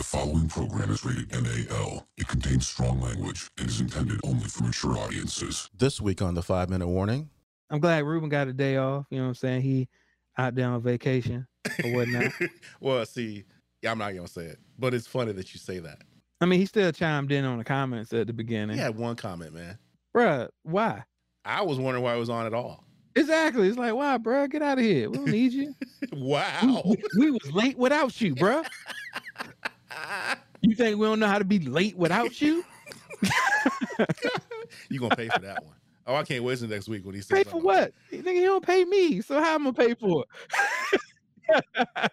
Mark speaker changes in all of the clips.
Speaker 1: following program is rated NAL. It contains strong language and is intended only for mature audiences.
Speaker 2: This week on the 5-Minute Warning.
Speaker 3: I'm glad Ruben got a day off. You know what I'm saying? He out there on vacation or whatnot.
Speaker 2: Well, see, I'm not going to say it, but it's funny that you say that.
Speaker 3: I mean, he still chimed in on the comments at the beginning.
Speaker 2: He had one comment, man.
Speaker 3: Bruh, why?
Speaker 2: I was wondering why it was on at all.
Speaker 3: Exactly. It's like, why, bruh? Get out of here. We don't need you.
Speaker 2: Wow.
Speaker 3: We was late without you, bruh. You think we don't know how to be late without you?
Speaker 2: You going to pay for that one. Oh, I can't wait till next week when he says
Speaker 3: pay for what? Nigga, he don't pay me, so how am I gonna pay for it?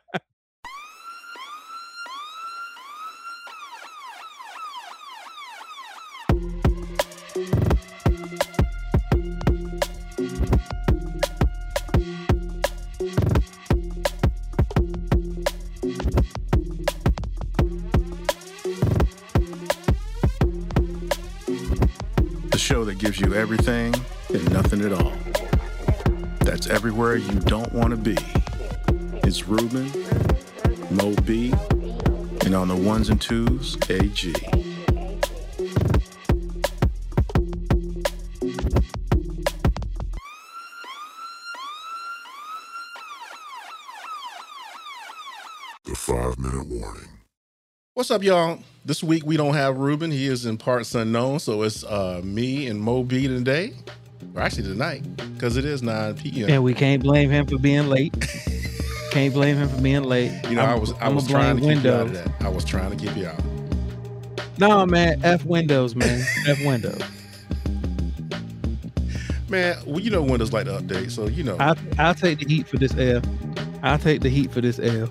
Speaker 4: The show that gives you everything and nothing at all. That's everywhere you don't want to be. It's Ruben, Mo B, and on the ones and twos, AG.
Speaker 1: The 5-Minute Warning.
Speaker 2: What's up, y'all? This week we don't have Ruben. He is in parts unknown, so it's me and Mo B today. Or actually tonight, because it is 9 p.m.
Speaker 3: And we can't blame him for being late. Can't blame him for being late.
Speaker 2: You know, I was trying to keep you out of that. I was trying to keep you out.
Speaker 3: No, man. F Windows, man. F Windows.
Speaker 2: Man, well, you know Windows like to update, so you know.
Speaker 3: I'll take the heat for this L. I'll take the heat for this L.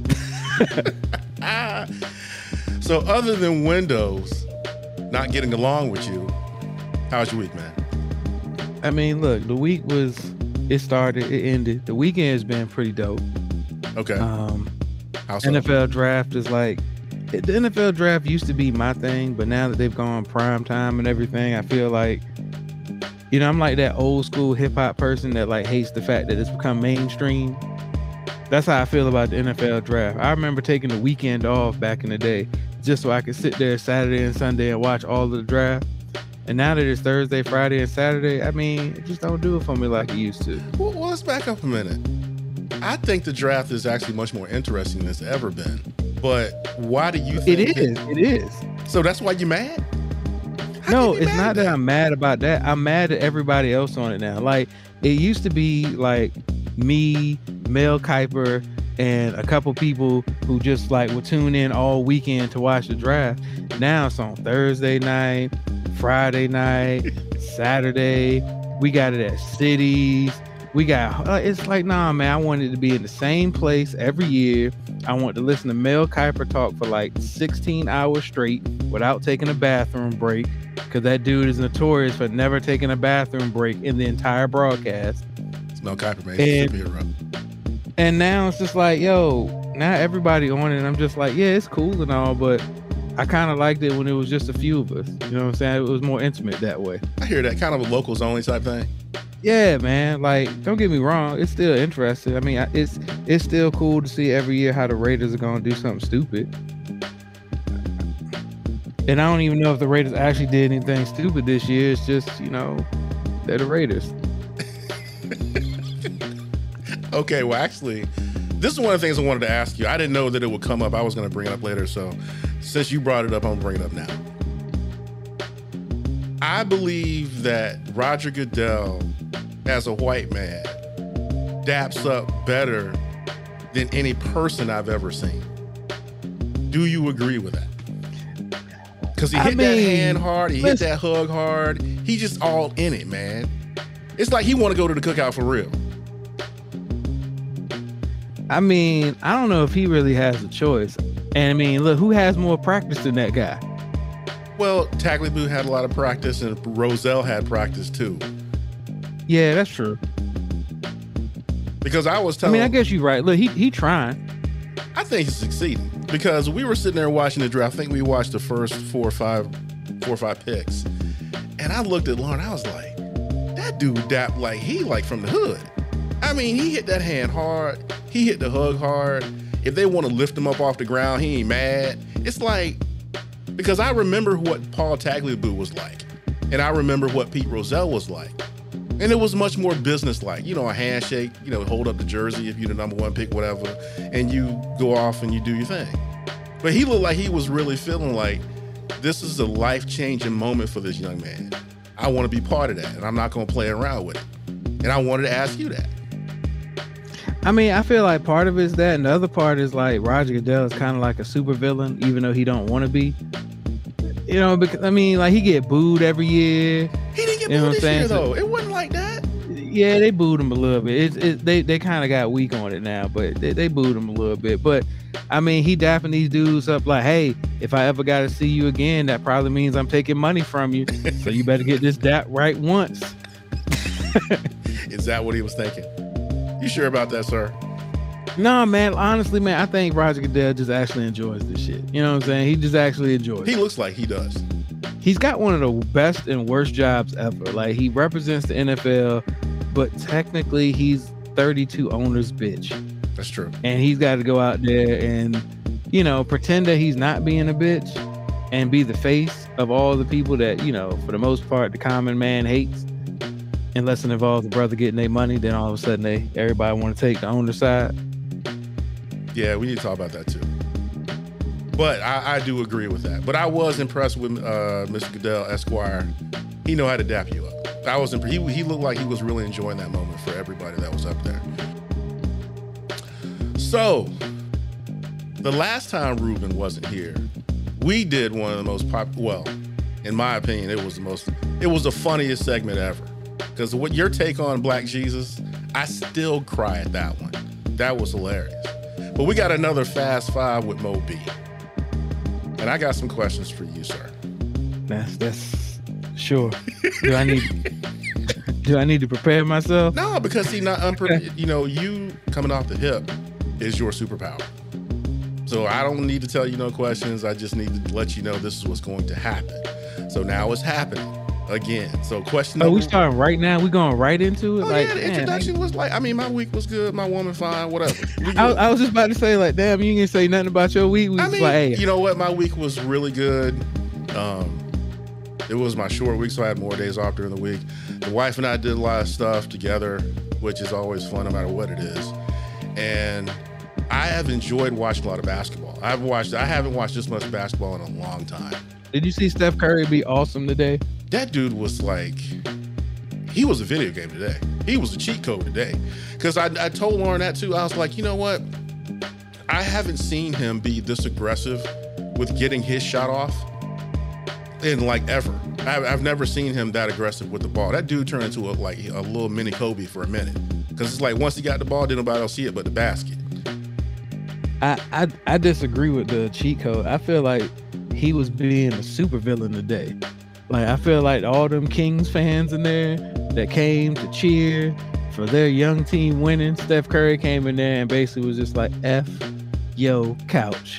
Speaker 2: So other than Windows not getting along with you, how's your week, man?
Speaker 3: I mean, look, the week it started, it ended. The weekend has been pretty dope.
Speaker 2: Okay.
Speaker 3: How so? NFL draft is like, the NFL draft used to be my thing, but now that they've gone prime time and everything, I feel like, you know, I'm like that old school hip hop person that like hates the fact that it's become mainstream. That's how I feel about the NFL draft. I remember taking the weekend off back in the day just so I could sit there Saturday and Sunday and watch all of the draft. And now that it's Thursday, Friday, and Saturday, I mean, it just don't do it for me like it used to.
Speaker 2: Well, let's back up a minute. I think the draft is actually much more interesting than it's ever been. But why do you think
Speaker 3: it is? It is.
Speaker 2: So that's why you're mad?
Speaker 3: No, it's not that I'm mad about that. I'm mad at everybody else on it now. Like, it used to be like me, Mel Kiper, and a couple people who just like would tune in all weekend to watch the draft. Now it's on Thursday night, Friday night, Saturday. We got it at cities. We got it's like, nah, man, I wanted to be in the same place every year. I want to listen to Mel Kiper talk for like 16 hours straight without taking a bathroom break, because that dude is notorious for never taking a bathroom break in the entire broadcast.
Speaker 2: It's Mel Kiper, man. He's a superhero.
Speaker 3: And now it's just like, yo, now everybody on it. And I'm just like, yeah, it's cool and all, but I kind of liked it when it was just a few of us. You know what I'm saying? It was more intimate that way.
Speaker 2: I hear that, kind of a locals only type thing.
Speaker 3: Yeah, man. Like, don't get me wrong. It's still interesting. I mean, it's still cool to see every year how the Raiders are going to do something stupid. And I don't even know if the Raiders actually did anything stupid this year. It's just, you know, they're the Raiders.
Speaker 2: Okay, well, actually, this is one of the things I wanted to ask you. I didn't know that it would come up. I was going to bring it up later. So since you brought it up, I'm going to bring it up now. I believe that Roger Goodell, as a white man, daps up better than any person I've ever seen. Do you agree with that? Because he hit that hand hard. He hit that hug hard. He just all in it, man. It's like he want to go to the cookout for real.
Speaker 3: I mean, I don't know if he really has a choice. And I mean, look, who has more practice than that guy?
Speaker 2: Well, Tagliabue had a lot of practice, and Rozelle had practice too.
Speaker 3: Yeah, that's true.
Speaker 2: Because I was telling,
Speaker 3: I guess you're right. Look, he trying.
Speaker 2: I think he's succeeding, because we were sitting there watching the draft. I think we watched the first four or five picks, and I looked at Lauren. I was like, that dude dapped like he like from the hood. I mean, he hit that hand hard. He hit the hug hard. If they want to lift him up off the ground, he ain't mad. it's like, because I remember what Paul Tagliabue was like, and I remember what Pete Rozelle was like. And it was much more business-like, a handshake, hold up the jersey if you're the number one pick, whatever, and you go off and you do your thing. But he looked like he was really feeling like this is a life-changing moment for this young man. I want to be part of that, and I'm not going to play around with it. And I wanted to ask you that.
Speaker 3: I mean, I feel like part of it is that, and the other part is like Roger Goodell is kind of like a supervillain, even though he don't want to be. Because I mean, like he get booed every year.
Speaker 2: He didn't get booed this year, though. It wasn't like that.
Speaker 3: Yeah, they booed him a little bit. They kind of got weak on it now, but they booed him a little bit. But I mean, he dapping these dudes up like, hey, if I ever got to see you again, that probably means I'm taking money from you. So you better get this dap right once.
Speaker 2: Is that what he was thinking? You sure about that, sir?
Speaker 3: No, man. Honestly, man, I think Roger Goodell just actually enjoys this shit. You know what I'm saying? He just actually enjoys it.
Speaker 2: He looks like he does.
Speaker 3: He's got one of the best and worst jobs ever. Like, he represents the NFL, but technically he's 32 owners' bitch.
Speaker 2: That's true.
Speaker 3: And he's got to go out there and, pretend that he's not being a bitch and be the face of all the people that, for the most part, the common man hates. Unless it involves the brother getting their money, then all of a sudden everybody want to take the owner side.
Speaker 2: Yeah, we need to talk about that too. But I do agree with that. But I was impressed with Mr. Goodell, Esquire. He know how to dap you up. I was impressed. He looked like he was really enjoying that moment for everybody that was up there. So, the last time Ruben wasn't here, we did one of the most in my opinion, it was the funniest segment ever. Because what your take on Black Jesus, I still cry at that one. That was hilarious. But we got another Fast Five with Mo B. And I got some questions for you, sir.
Speaker 3: That's sure. Do I need to prepare myself?
Speaker 2: No, because you coming off the hip is your superpower. So I don't need to tell you no questions. I just need to let you know this is what's going to happen. So now it's happening again. So question number...
Speaker 3: we starting right now? We going right into it?
Speaker 2: The introduction was like, my week was good. My woman fine, whatever.
Speaker 3: I was just about to say, like, damn, you didn't say nothing about your week. Hey.
Speaker 2: You know what? My week was really good. It was my short week, so I had more days off during the week. The wife and I did a lot of stuff together, which is always fun no matter what it is. And I have enjoyed watching a lot of basketball. I haven't watched this much basketball in a long time.
Speaker 3: Did you see Steph Curry be awesome today?
Speaker 2: That dude was like, he was a video game today. He was a cheat code today. Because I told Lauren that too. I was like, you know what? I haven't seen him be this aggressive with getting his shot off in like ever. I've never seen him that aggressive with the ball. That dude turned into a little mini Kobe for a minute. Because it's like once he got the ball, didn't nobody else see it but the basket.
Speaker 3: I disagree with the cheat code. I feel like he was being a supervillain today. Like, I feel like all them Kings fans in there that came to cheer for their young team winning, Steph Curry came in there and basically was just like, F yo couch.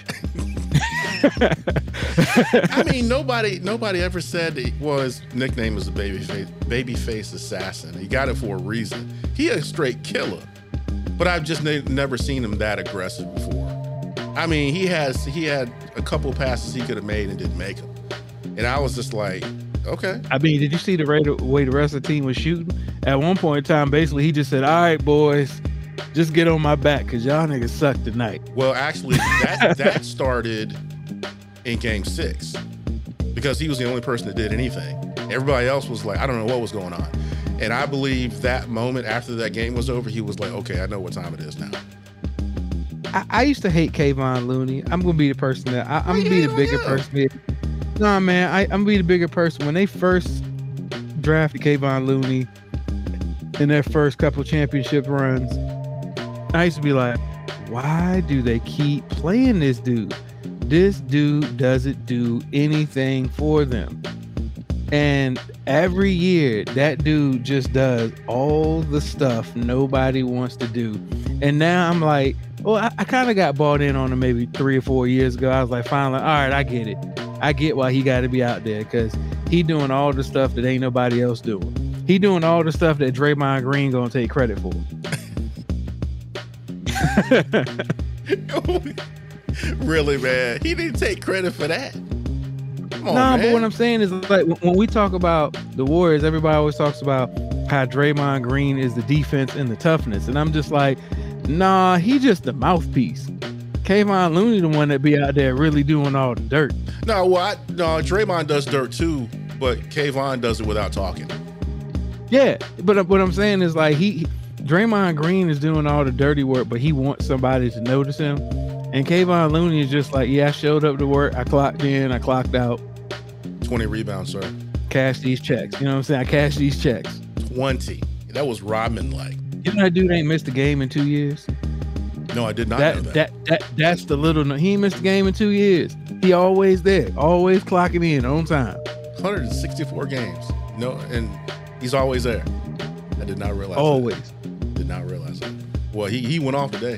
Speaker 2: I mean, nobody ever said that, his nickname was the babyface assassin. He got it for a reason. He a straight killer. But I've just never seen him that aggressive before. I mean, he had a couple passes he could have made and didn't make them. And I was just like, okay. I
Speaker 3: mean, did you see the way the rest of the team was shooting? At one point in time, basically, he just said, all right, boys, just get on my back because y'all niggas suck tonight.
Speaker 2: Well, actually, that started in Game 6 because he was the only person that did anything. Everybody else was like, I don't know what was going on. And I believe that moment after that game was over, he was like, okay, I know what time it is now.
Speaker 3: I used to hate Kayvon Looney. I'm going to be the person that I'm going to be the bigger person. No, man, I'm going to be the bigger person. When they first drafted Kayvon Looney in their first couple championship runs, I used to be like, why do they keep playing this dude? This dude doesn't do anything for them. And every year, that dude just does all the stuff nobody wants to do. And now I'm like, well, I kind of got bought in on him maybe 3 or 4 years ago. I was like, finally, all right, I get it. I get why he got to be out there because he doing all the stuff that ain't nobody else doing. He doing all the stuff that Draymond Green gonna take credit for.
Speaker 2: Really, man? He didn't take credit for that. Come on, man.
Speaker 3: But what I'm saying is, like, when we talk about the Warriors, everybody always talks about how Draymond Green is the defense and the toughness, and I'm just like, nah, he just the mouthpiece. Kevon Looney the one that be out there really doing all the dirt.
Speaker 2: No, Draymond does dirt too, but Kevon does it without talking.
Speaker 3: Yeah, but what I'm saying is, like, Draymond Green is doing all the dirty work, but he wants somebody to notice him. And Kevon Looney is just like, yeah, I showed up to work, I clocked in, I clocked out.
Speaker 2: 20 rebounds, sir.
Speaker 3: Cash these checks. You know what I'm saying? I cash these checks.
Speaker 2: 20. That was Rodman-like.
Speaker 3: You know that dude ain't missed a game in 2 years?
Speaker 2: No, I did not know that.
Speaker 3: That's the little. He ain't missed a game in 2 years. He always there, always clocking in on time.
Speaker 2: 164 games. No, and he's always there. I did not realize.
Speaker 3: Always.
Speaker 2: That. Did not realize that. Well, he went off today.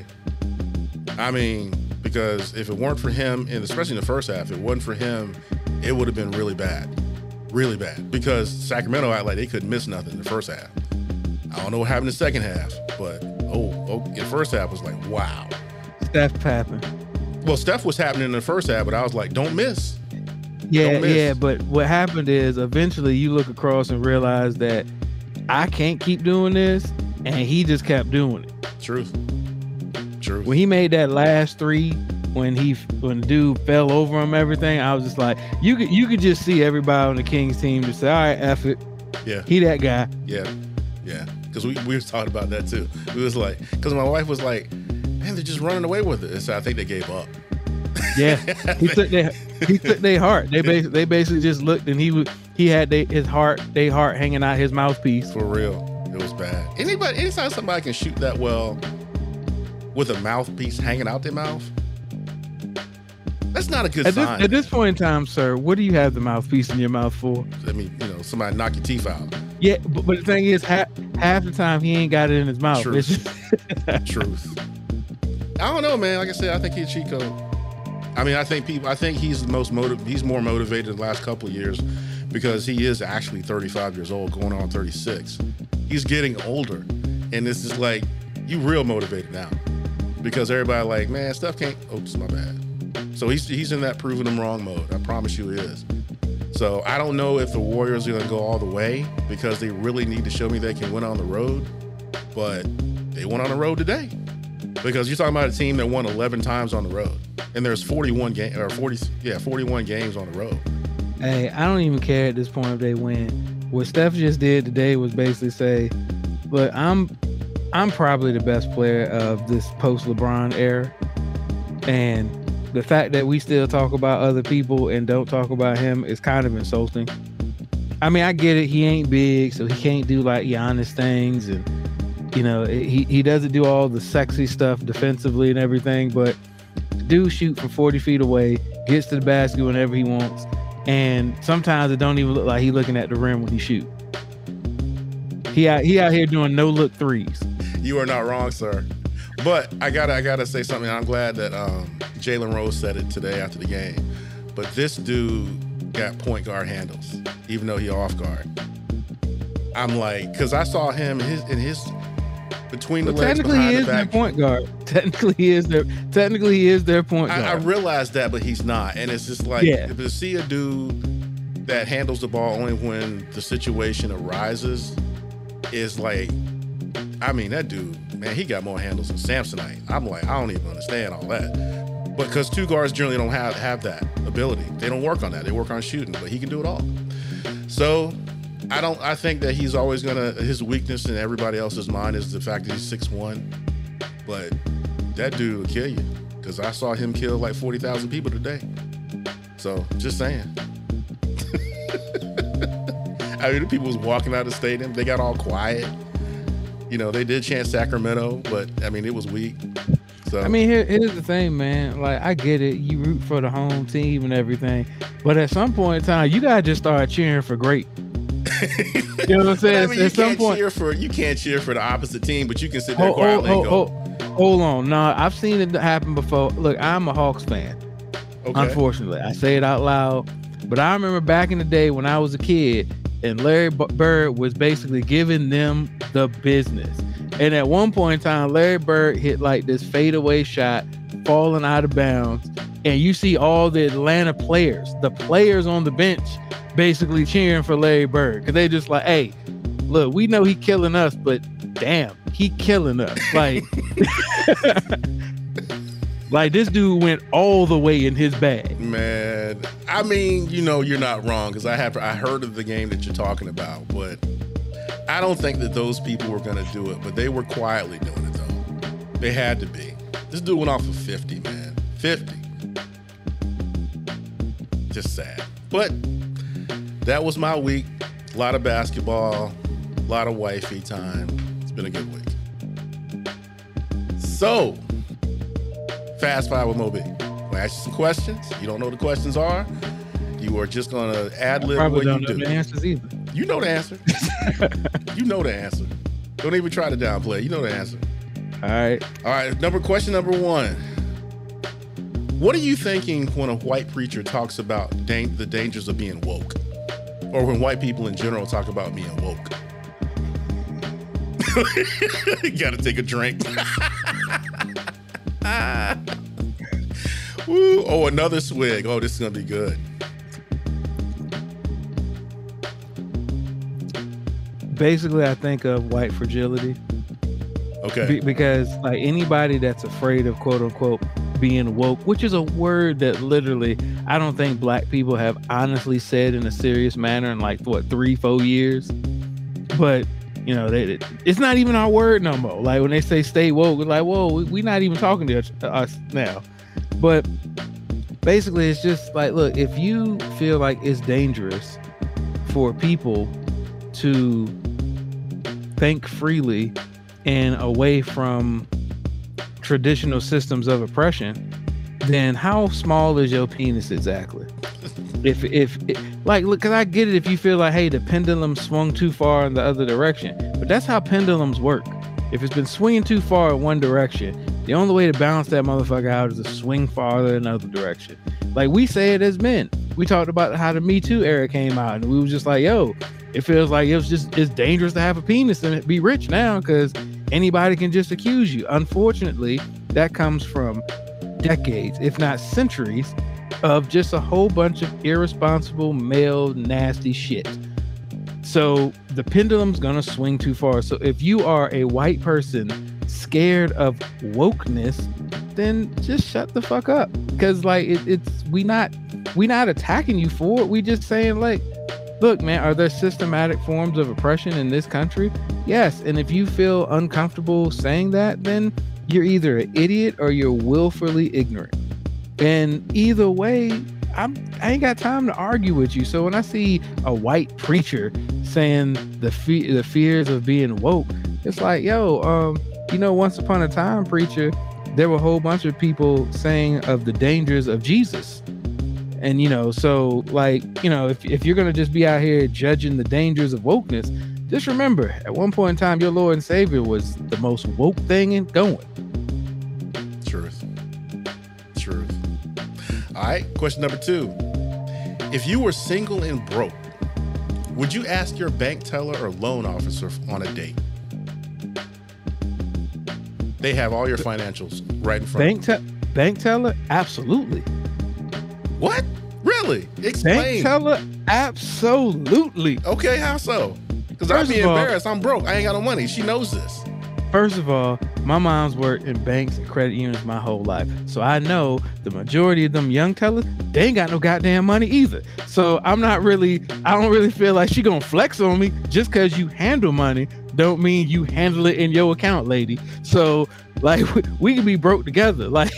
Speaker 2: I mean, because if it weren't for him, and especially in the first half, if it wasn't for him, it would have been really bad. Really bad. Because Sacramento acted like they couldn't miss nothing in the first half. I don't know what happened in the second half, but in the first half was like, wow.
Speaker 3: Steph happened.
Speaker 2: Well, Steph was happening in the first half, but I was like, don't miss.
Speaker 3: Yeah,
Speaker 2: don't miss.
Speaker 3: Yeah, but what happened is eventually you look across and realize that I can't keep doing this, and he just kept doing it.
Speaker 2: Truth.
Speaker 3: When he made that last three, when the dude fell over him, everything, I was just like, you could just see everybody on the Kings team just say, all right, F it.
Speaker 2: Yeah.
Speaker 3: He that guy.
Speaker 2: Yeah. Because we were talking about that too. We was like, because my wife was like, man, they're just running away with it. And so I think they gave up.
Speaker 3: Yeah, he took their heart. They basically just looked, and he had their heart hanging out his mouthpiece.
Speaker 2: For real, it was bad. Anytime somebody can shoot that well with a mouthpiece hanging out their mouth, that's not a good sign.
Speaker 3: At this point in time, sir, what do you have the mouthpiece in your mouth for?
Speaker 2: I mean, somebody knock your teeth out.
Speaker 3: Yeah, but the thing is, half the time he ain't got it in his mouth.
Speaker 2: Truth. I don't know, man. Like I said, I think he's a cheat code. I mean, I think he's he's more motivated the last couple of years because he is actually 35 years old, going on 36. He's getting older, and this is like, you real motivated now because everybody like, man, Steph can't. Oops, my bad. So he's in that proving them wrong mode. I promise you he is. So I don't know if the Warriors are going to go all the way because they really need to show me they can win on the road, but they went on the road today because you're talking about a team that won 11 times on the road, and there's 41 games on the road.
Speaker 3: Hey, I don't even care at this point if they win. What Steph just did today was basically say, look, I'm probably the best player of this post LeBron era, and the fact that we still talk about other people and don't talk about him is kind of insulting. I mean, I get it. He ain't big, so he can't do like Giannis things, and he doesn't do all the sexy stuff defensively and everything. But the dude shoot from 40 feet away, gets to the basket whenever he wants, and sometimes it don't even look like he looking at the rim when he shoot. He out here doing no look threes.
Speaker 2: You are not wrong, sir. But I gotta say something. I'm glad that Jalen Rose said it today after the game. But this dude got point guard handles, even though he off guard. I'm like, because I saw him in his between the legs behind the back.
Speaker 3: Technically, he is their point guard.
Speaker 2: I realize that, but he's not. And it's just like, to see a dude that handles the ball only when the situation arises is like, I mean, that dude, man, he got more handles than Samsonite. I'm like, I don't even understand all that. But because two guards generally don't have that ability. They don't work on that. They work on shooting, but he can do it all. So I think that he's always his weakness in everybody else's mind is the fact that he's 6'1". But that dude will kill you because I saw him kill like 40,000 people today. So just saying. I mean, the people was walking out of the stadium. They got all quiet. They did chant Sacramento, but I mean, it was weak. So
Speaker 3: I mean, here's the thing, man. Like, I get it. You root for the home team and everything, but at some point in time, you gotta just start cheering for great. You know what I'm saying?
Speaker 2: I mean, you can't cheer for the opposite team, but you can sit there quietly and go.
Speaker 3: Hold on. No, I've seen it happen before. Look, I'm a Hawks fan. Okay. Unfortunately, I say it out loud, but I remember back in the day when I was a kid, and Larry Bird was basically giving them the business. And at one point in time, Larry Bird hit like this fadeaway shot falling out of bounds, and you see all the Atlanta players, the players on the bench, basically cheering for Larry Bird because they just like, hey, look, we know he killing us, but damn, he killing us. Like, like this dude went all the way in his bag.
Speaker 2: Man, I mean, you know, you're not wrong because I heard of the game that you're talking about, but I don't think that those people were going to do it, but they were quietly doing it though. They had to be. This dude went off for 50, man. 50. Just sad. But that was my week. A lot of basketball, a lot of wifey time. It's been a good week. So, Fast Five with Moby. I'll ask you some questions. You don't know what the questions are. You are just going to ad-lib what you do.
Speaker 3: Probably don't know the answers either.
Speaker 2: You know the answer. You know the answer. Don't even try to downplay. You know the answer.
Speaker 3: All right.
Speaker 2: All right. Question number one. What are you thinking when a white preacher talks about the dangers of being woke? Or when white people in general talk about being woke? You got to take a drink. Woo. Oh, another swig. Oh, this is going to be good.
Speaker 3: Basically, I think of white fragility.
Speaker 2: Okay.
Speaker 3: Because like anybody that's afraid of quote unquote being woke, which is a word that literally I don't think black people have honestly said in a serious manner in like what 3-4 years. But you know, it's not even our word no more. Like when they say stay woke, we're like, whoa, we're not even talking to us now. But basically, it's just like, look, if you feel like it's dangerous for people to think freely and away from traditional systems of oppression, then how small is your penis exactly? If like, look, cause I get it if you feel like, hey, the pendulum swung too far in the other direction, but that's how pendulums work. If it's been swinging too far in one direction, the only way to balance that motherfucker out is to swing farther in another direction. Like we say it as men. We talked about how the Me Too era came out, and we was just like, yo, it feels like it's dangerous to have a penis and be rich now because anybody can just accuse you. Unfortunately, that comes from decades, if not centuries, of just a whole bunch of irresponsible male nasty shit. So the pendulum's gonna swing too far. So if you are a white person scared of wokeness, then just shut the fuck up. Because like we not attacking you for it. We just saying like, look, man, are there systematic forms of oppression in this country? Yes. And if you feel uncomfortable saying that, then you're either an idiot or you're willfully ignorant. And either way, I ain't got time to argue with you. So when I see a white preacher saying the fears of being woke, it's like, yo, you know, once upon a time, preacher, there were a whole bunch of people saying of the dangers of Jesus. And, you know, so like, you know, if you're going to just be out here judging the dangers of wokeness, just remember at one point in time, your Lord and Savior was the most woke thing in going.
Speaker 2: Truth. All right. Question number 2. If you were single and broke, would you ask your bank teller or loan officer on a date? They have all your financials right in front of you.
Speaker 3: Bank teller? Absolutely.
Speaker 2: What? Really? Explain.
Speaker 3: Bank teller? Absolutely.
Speaker 2: Okay, how so? Because I'd be embarrassed. I'm broke. I ain't got no money. She knows this.
Speaker 3: First of all, my mom's worked in banks and credit unions my whole life. So I know the majority of them young tellers, they ain't got no goddamn money either. So I don't really feel like she gonna flex on me just because you handle money. Don't mean you handle it in your account, lady. So like we can be broke together. Like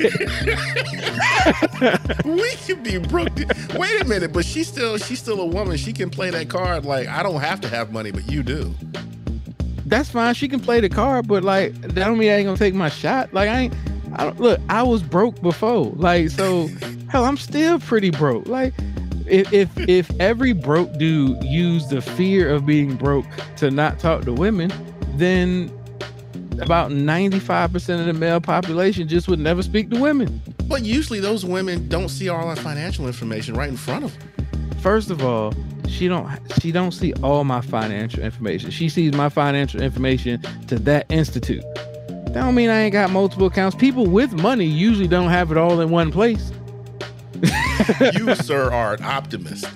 Speaker 2: we can be broke. Wait a minute, but she's still a woman. She can play that card. Like I don't have to have money, but you do.
Speaker 3: That's fine. She can play the card, but like that don't mean I ain't gonna take my shot. Like I don't look. I was broke before. Like so, hell, I'm still pretty broke. Like if every broke dude used the fear of being broke to not talk to women, then about 95% of the male population just would never speak to women.
Speaker 2: But usually those women don't see all our financial information right in front of them.
Speaker 3: First of all, she don't see all my financial information. She sees my financial information to that institute. That don't mean I ain't got multiple accounts. People with money usually don't have it all in one place.
Speaker 2: You, sir, are an optimist.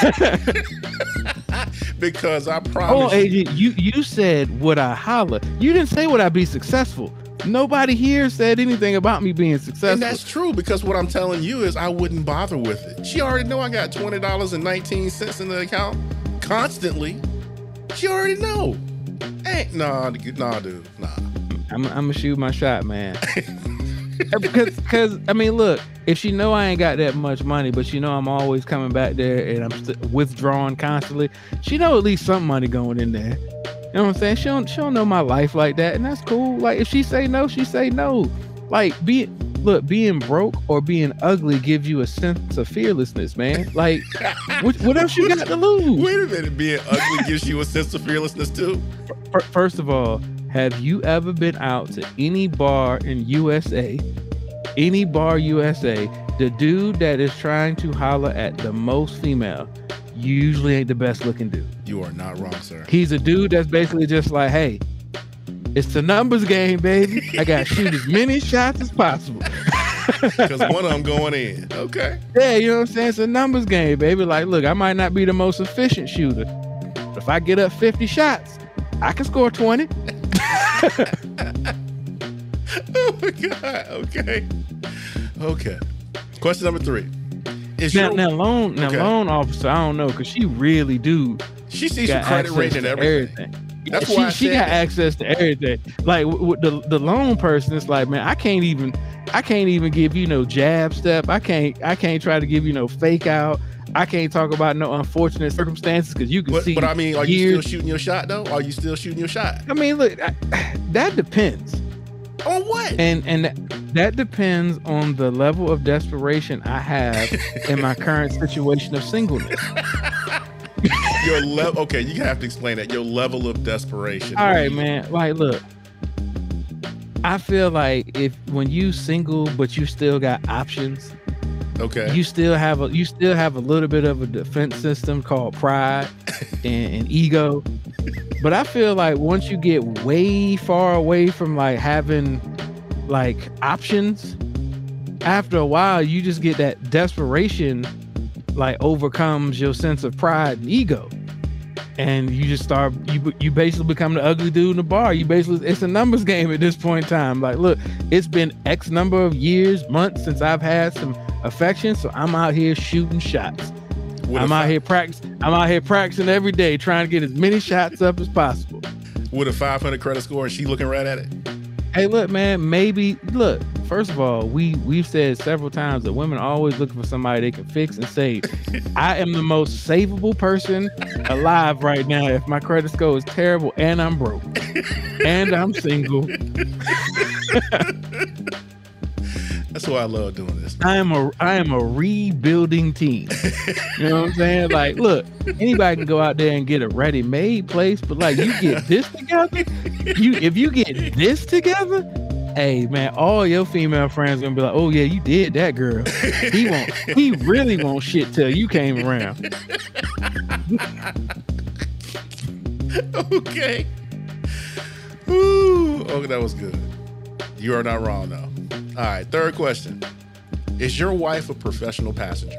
Speaker 2: Because I promise.
Speaker 3: Oh, agent, you said would I holler? You didn't say would I be successful. Nobody here said anything about me being successful.
Speaker 2: And that's true, because what I'm telling you is I wouldn't bother with it. She already know I got $20.19 in the account constantly. She already know. Ain't nah, dude, nah.
Speaker 3: I'm gonna shoot my shot, man. Because I mean, look, if she know I ain't got that much money, but she know I'm always coming back there and I'm withdrawing constantly, she know at least some money going in there. You know what I'm saying? She don't know my life like that, and that's cool. Like if she say no, she say no. Like being broke or being ugly gives you a sense of fearlessness, man. Like what else you got to lose?
Speaker 2: Wait a minute, being ugly gives you a sense of fearlessness too?
Speaker 3: First of all, have you ever been out to any bar in USA? Any bar USA, the dude that is trying to holler at the most female usually ain't the best looking dude.
Speaker 2: You are not wrong, sir.
Speaker 3: He's a dude that's basically just like, hey, it's the numbers game, baby. I got to shoot as many shots as possible.
Speaker 2: Because one of them going in. Okay.
Speaker 3: Yeah, you know what I'm saying? It's a numbers game, baby. Like, look, I might not be the most efficient shooter, but if I get up 50 shots, I can score 20.
Speaker 2: Oh my God. Okay. Question number 3.
Speaker 3: Loan officer, I don't know, because she really do.
Speaker 2: She sees your credit rating and everything. That's why
Speaker 3: she got access to everything. Like with the loan person, it's like, man, I can't even give you no jab step. I can't try to give you no fake out. I can't talk about no unfortunate circumstances because you can see.
Speaker 2: But I mean, are you still shooting your shot though? Are you still shooting your shot?
Speaker 3: I mean, look, that depends.
Speaker 2: On what?
Speaker 3: And that depends on the level of desperation I have in my current situation of singleness.
Speaker 2: Your level. Okay, you have to explain that. Your level of desperation.
Speaker 3: All right, man. Like, look, I feel like when you single but you still got options.
Speaker 2: Okay.
Speaker 3: You still have a little bit of a defense system called pride and ego. But I feel like once you get way far away from like having like options, after a while you just get that desperation like overcomes your sense of pride and ego. And you just you basically become the ugly dude in the bar. It's a numbers game at this point in time. Like, look, it's been X number of years, months since I've had some affection, so I'm out here shooting shots. I'm out here practicing every day, trying to get as many shots up as possible.
Speaker 2: With a 500 credit score, and she looking right at it.
Speaker 3: Hey, look, man, look, first of all, we've said several times that women are always looking for somebody they can fix and save. I am the most savable person alive right now if my credit score is terrible and I'm broke and I'm single.
Speaker 2: That's why I love doing this.
Speaker 3: I am a rebuilding team. You know what I'm saying? Like, look, anybody can go out there and get a ready-made place, but like you get this together, if you get this together, hey man, all your female friends gonna be like, oh yeah, you did that, girl. He really won't shit till you came around.
Speaker 2: Okay. Ooh, okay, that was good. You are not wrong though. All right, third question. Is your wife a professional passenger?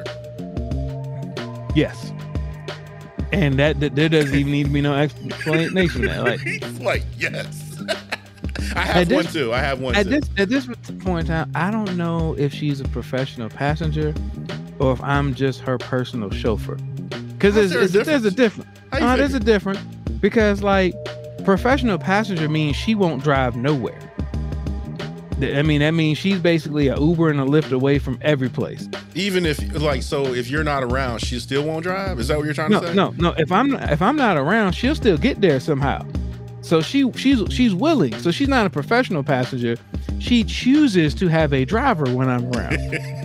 Speaker 3: Yes. And that there doesn't even need to be no explanation there. Like,
Speaker 2: he's like, yes. I have one too. At
Speaker 3: this point in time, I don't know if she's a professional passenger or if I'm just her personal chauffeur. Because there's a difference. There's a difference. Because like professional passenger means she won't drive nowhere. I mean, that means she's basically an Uber and a Lyft away from every place.
Speaker 2: Even if if you're not around, she still won't drive? Is that what you're trying to say?
Speaker 3: No. If I'm not around, she'll still get there somehow. So she's willing. So she's not a professional passenger. She chooses to have a driver when I'm around.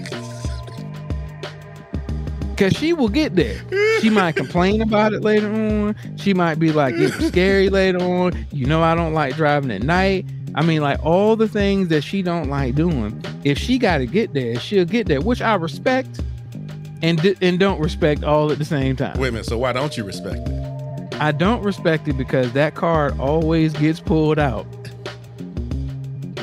Speaker 3: Because she will get there. She might complain about it later on. She might be like, it's scary later on. You know, I don't like driving at night. I mean, like all the things that she don't like doing. If she got to get there, she'll get there, which I respect and don't respect all at the same time.
Speaker 2: Wait a minute. So why don't you respect it?
Speaker 3: I don't respect it because that card always gets pulled out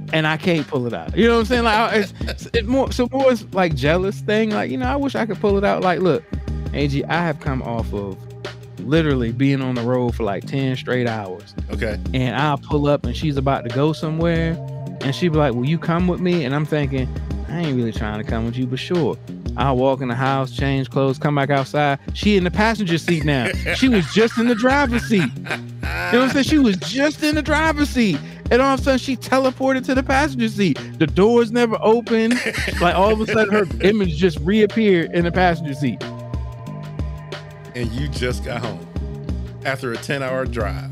Speaker 3: and I can't pull it out. You know what I'm saying? Like it's more like jealous thing. Like, I wish I could pull it out. Like, look, AG, I have come off of literally being on the road for like 10 straight hours.
Speaker 2: Okay.
Speaker 3: And I'll pull up and she's about to go somewhere and she'll be like, will you come with me? And I'm thinking, I ain't really trying to come with you, but sure. I'll walk in the house, change clothes, come back outside. She in the passenger seat now. She was just in the driver's seat. You know what I'm saying? She was just in the driver's seat. And all of a sudden she teleported to the passenger seat. The doors never opened. Like all of a sudden her image just reappeared in the passenger seat.
Speaker 2: And you just got home after a 10-hour drive.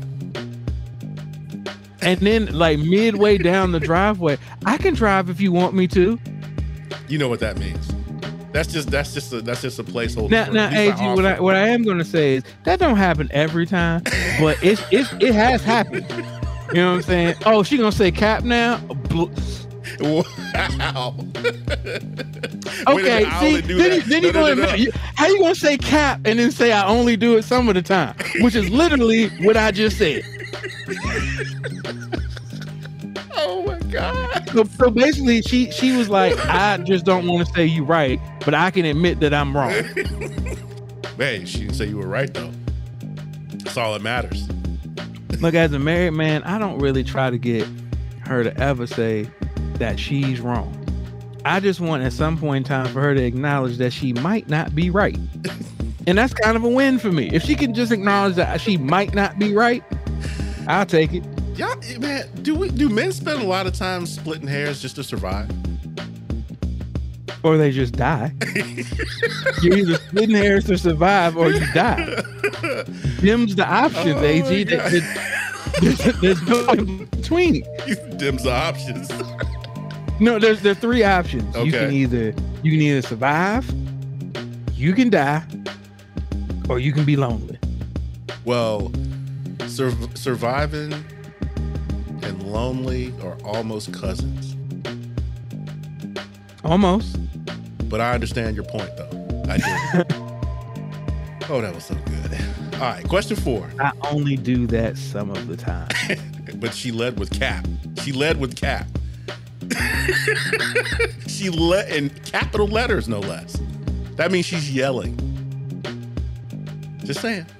Speaker 3: And then like midway down the driveway, I can drive if you want me to.
Speaker 2: You know what that means. That's just a placeholder.
Speaker 3: Now, AG, what I am going to say is that don't happen every time, but it has happened. You know what I'm saying? Oh, she gonna say cap now?
Speaker 2: Wow.
Speaker 3: Okay, see, then you gonna how you gonna say cap and then say I only do it some of the time, which is literally what I just said.
Speaker 2: Oh my God.
Speaker 3: So basically, she was like, I just don't want to say you right, but I can admit that I'm wrong.
Speaker 2: Hey, she didn't say you were right though. That's all that matters.
Speaker 3: Look, as a married man, I don't really try to get her to ever say that she's wrong. I just want at some point in time for her to acknowledge that she might not be right. And that's kind of a win for me. If she can just acknowledge that she might not be right, I'll take it.
Speaker 2: Yeah, man, do men spend a lot of time splitting hairs just to survive?
Speaker 3: Or they just die. You're either splitting hairs to survive or you die. Them's the options, AG. There's no in between.
Speaker 2: Them's the options.
Speaker 3: No, there are three options.
Speaker 2: Okay.
Speaker 3: You can either survive, you can die, or you can be lonely.
Speaker 2: Well, surviving and lonely are almost cousins.
Speaker 3: Almost.
Speaker 2: But I understand your point, though. I do. Oh, that was so good. All right, question 4.
Speaker 3: I only do that some of the time.
Speaker 2: But she led with cap. She led with cap. She led in capital letters, no less. That means she's yelling. Just saying.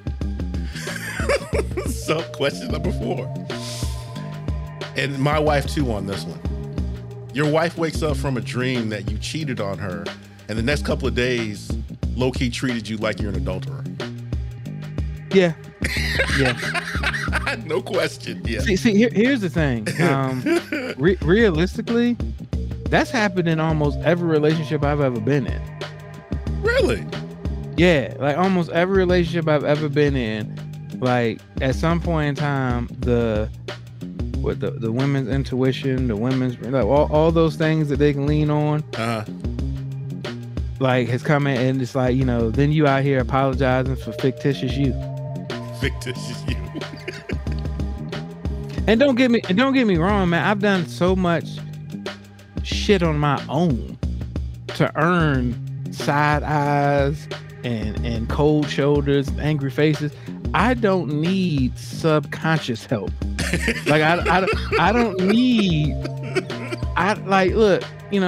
Speaker 2: So, question number 4. And my wife, too, on this one. Your wife wakes up from a dream that you cheated on her, and the next couple of days, low-key treated you like you're an adulterer.
Speaker 3: Yeah. Yeah.
Speaker 2: No question. Yeah.
Speaker 3: See, here's the thing. Realistically, that's happened in almost every relationship I've ever been in.
Speaker 2: Really?
Speaker 3: Yeah, like almost every relationship I've ever been in, like at some point in time, the women's intuition, the women's like all those things that they can lean on, like has come in, and it's like, then you out here apologizing for fictitious you.
Speaker 2: Fictitious you.
Speaker 3: And don't get me wrong, man. I've done so much shit on my own to earn side eyes and cold shoulders, angry faces. I don't need subconscious help. Like I don't need. Look,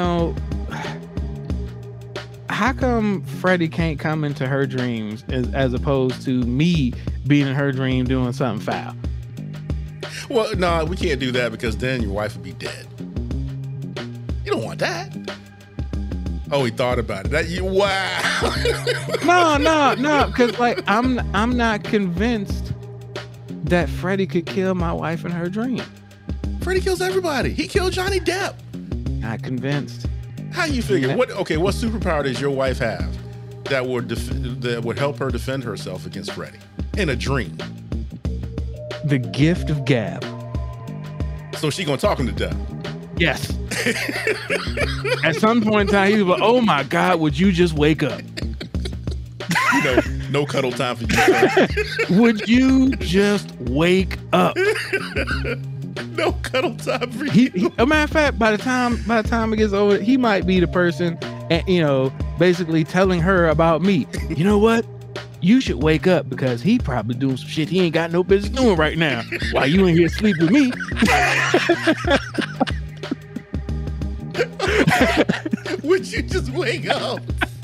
Speaker 3: how come Freddie can't come into her dreams as opposed to me being in her dream doing something foul?
Speaker 2: Well, no, we can't do that because then your wife would be dead. You don't want that. Oh, he thought about it. Wow.
Speaker 3: No, because like I'm not convinced that Freddie could kill my wife in her dream.
Speaker 2: Freddie kills everybody. He killed Johnny Depp.
Speaker 3: Not convinced.
Speaker 2: How you figure? What superpower does your wife have that would help her defend herself against Freddie in a dream?
Speaker 3: The gift of gab.
Speaker 2: So she gonna talk him to death? Yes.
Speaker 3: At some point in time, he was like, "Oh my God, would you just wake up?"
Speaker 2: No cuddle time for you, sir.
Speaker 3: Would you just wake up?
Speaker 2: No cuddle time for you.
Speaker 3: A matter of fact, by the time it gets over, he might be the person, basically telling her about me. You know what? You should wake up because he probably doing some shit he ain't got no business doing right now while you in here sleep with me.
Speaker 2: Would you just wake up?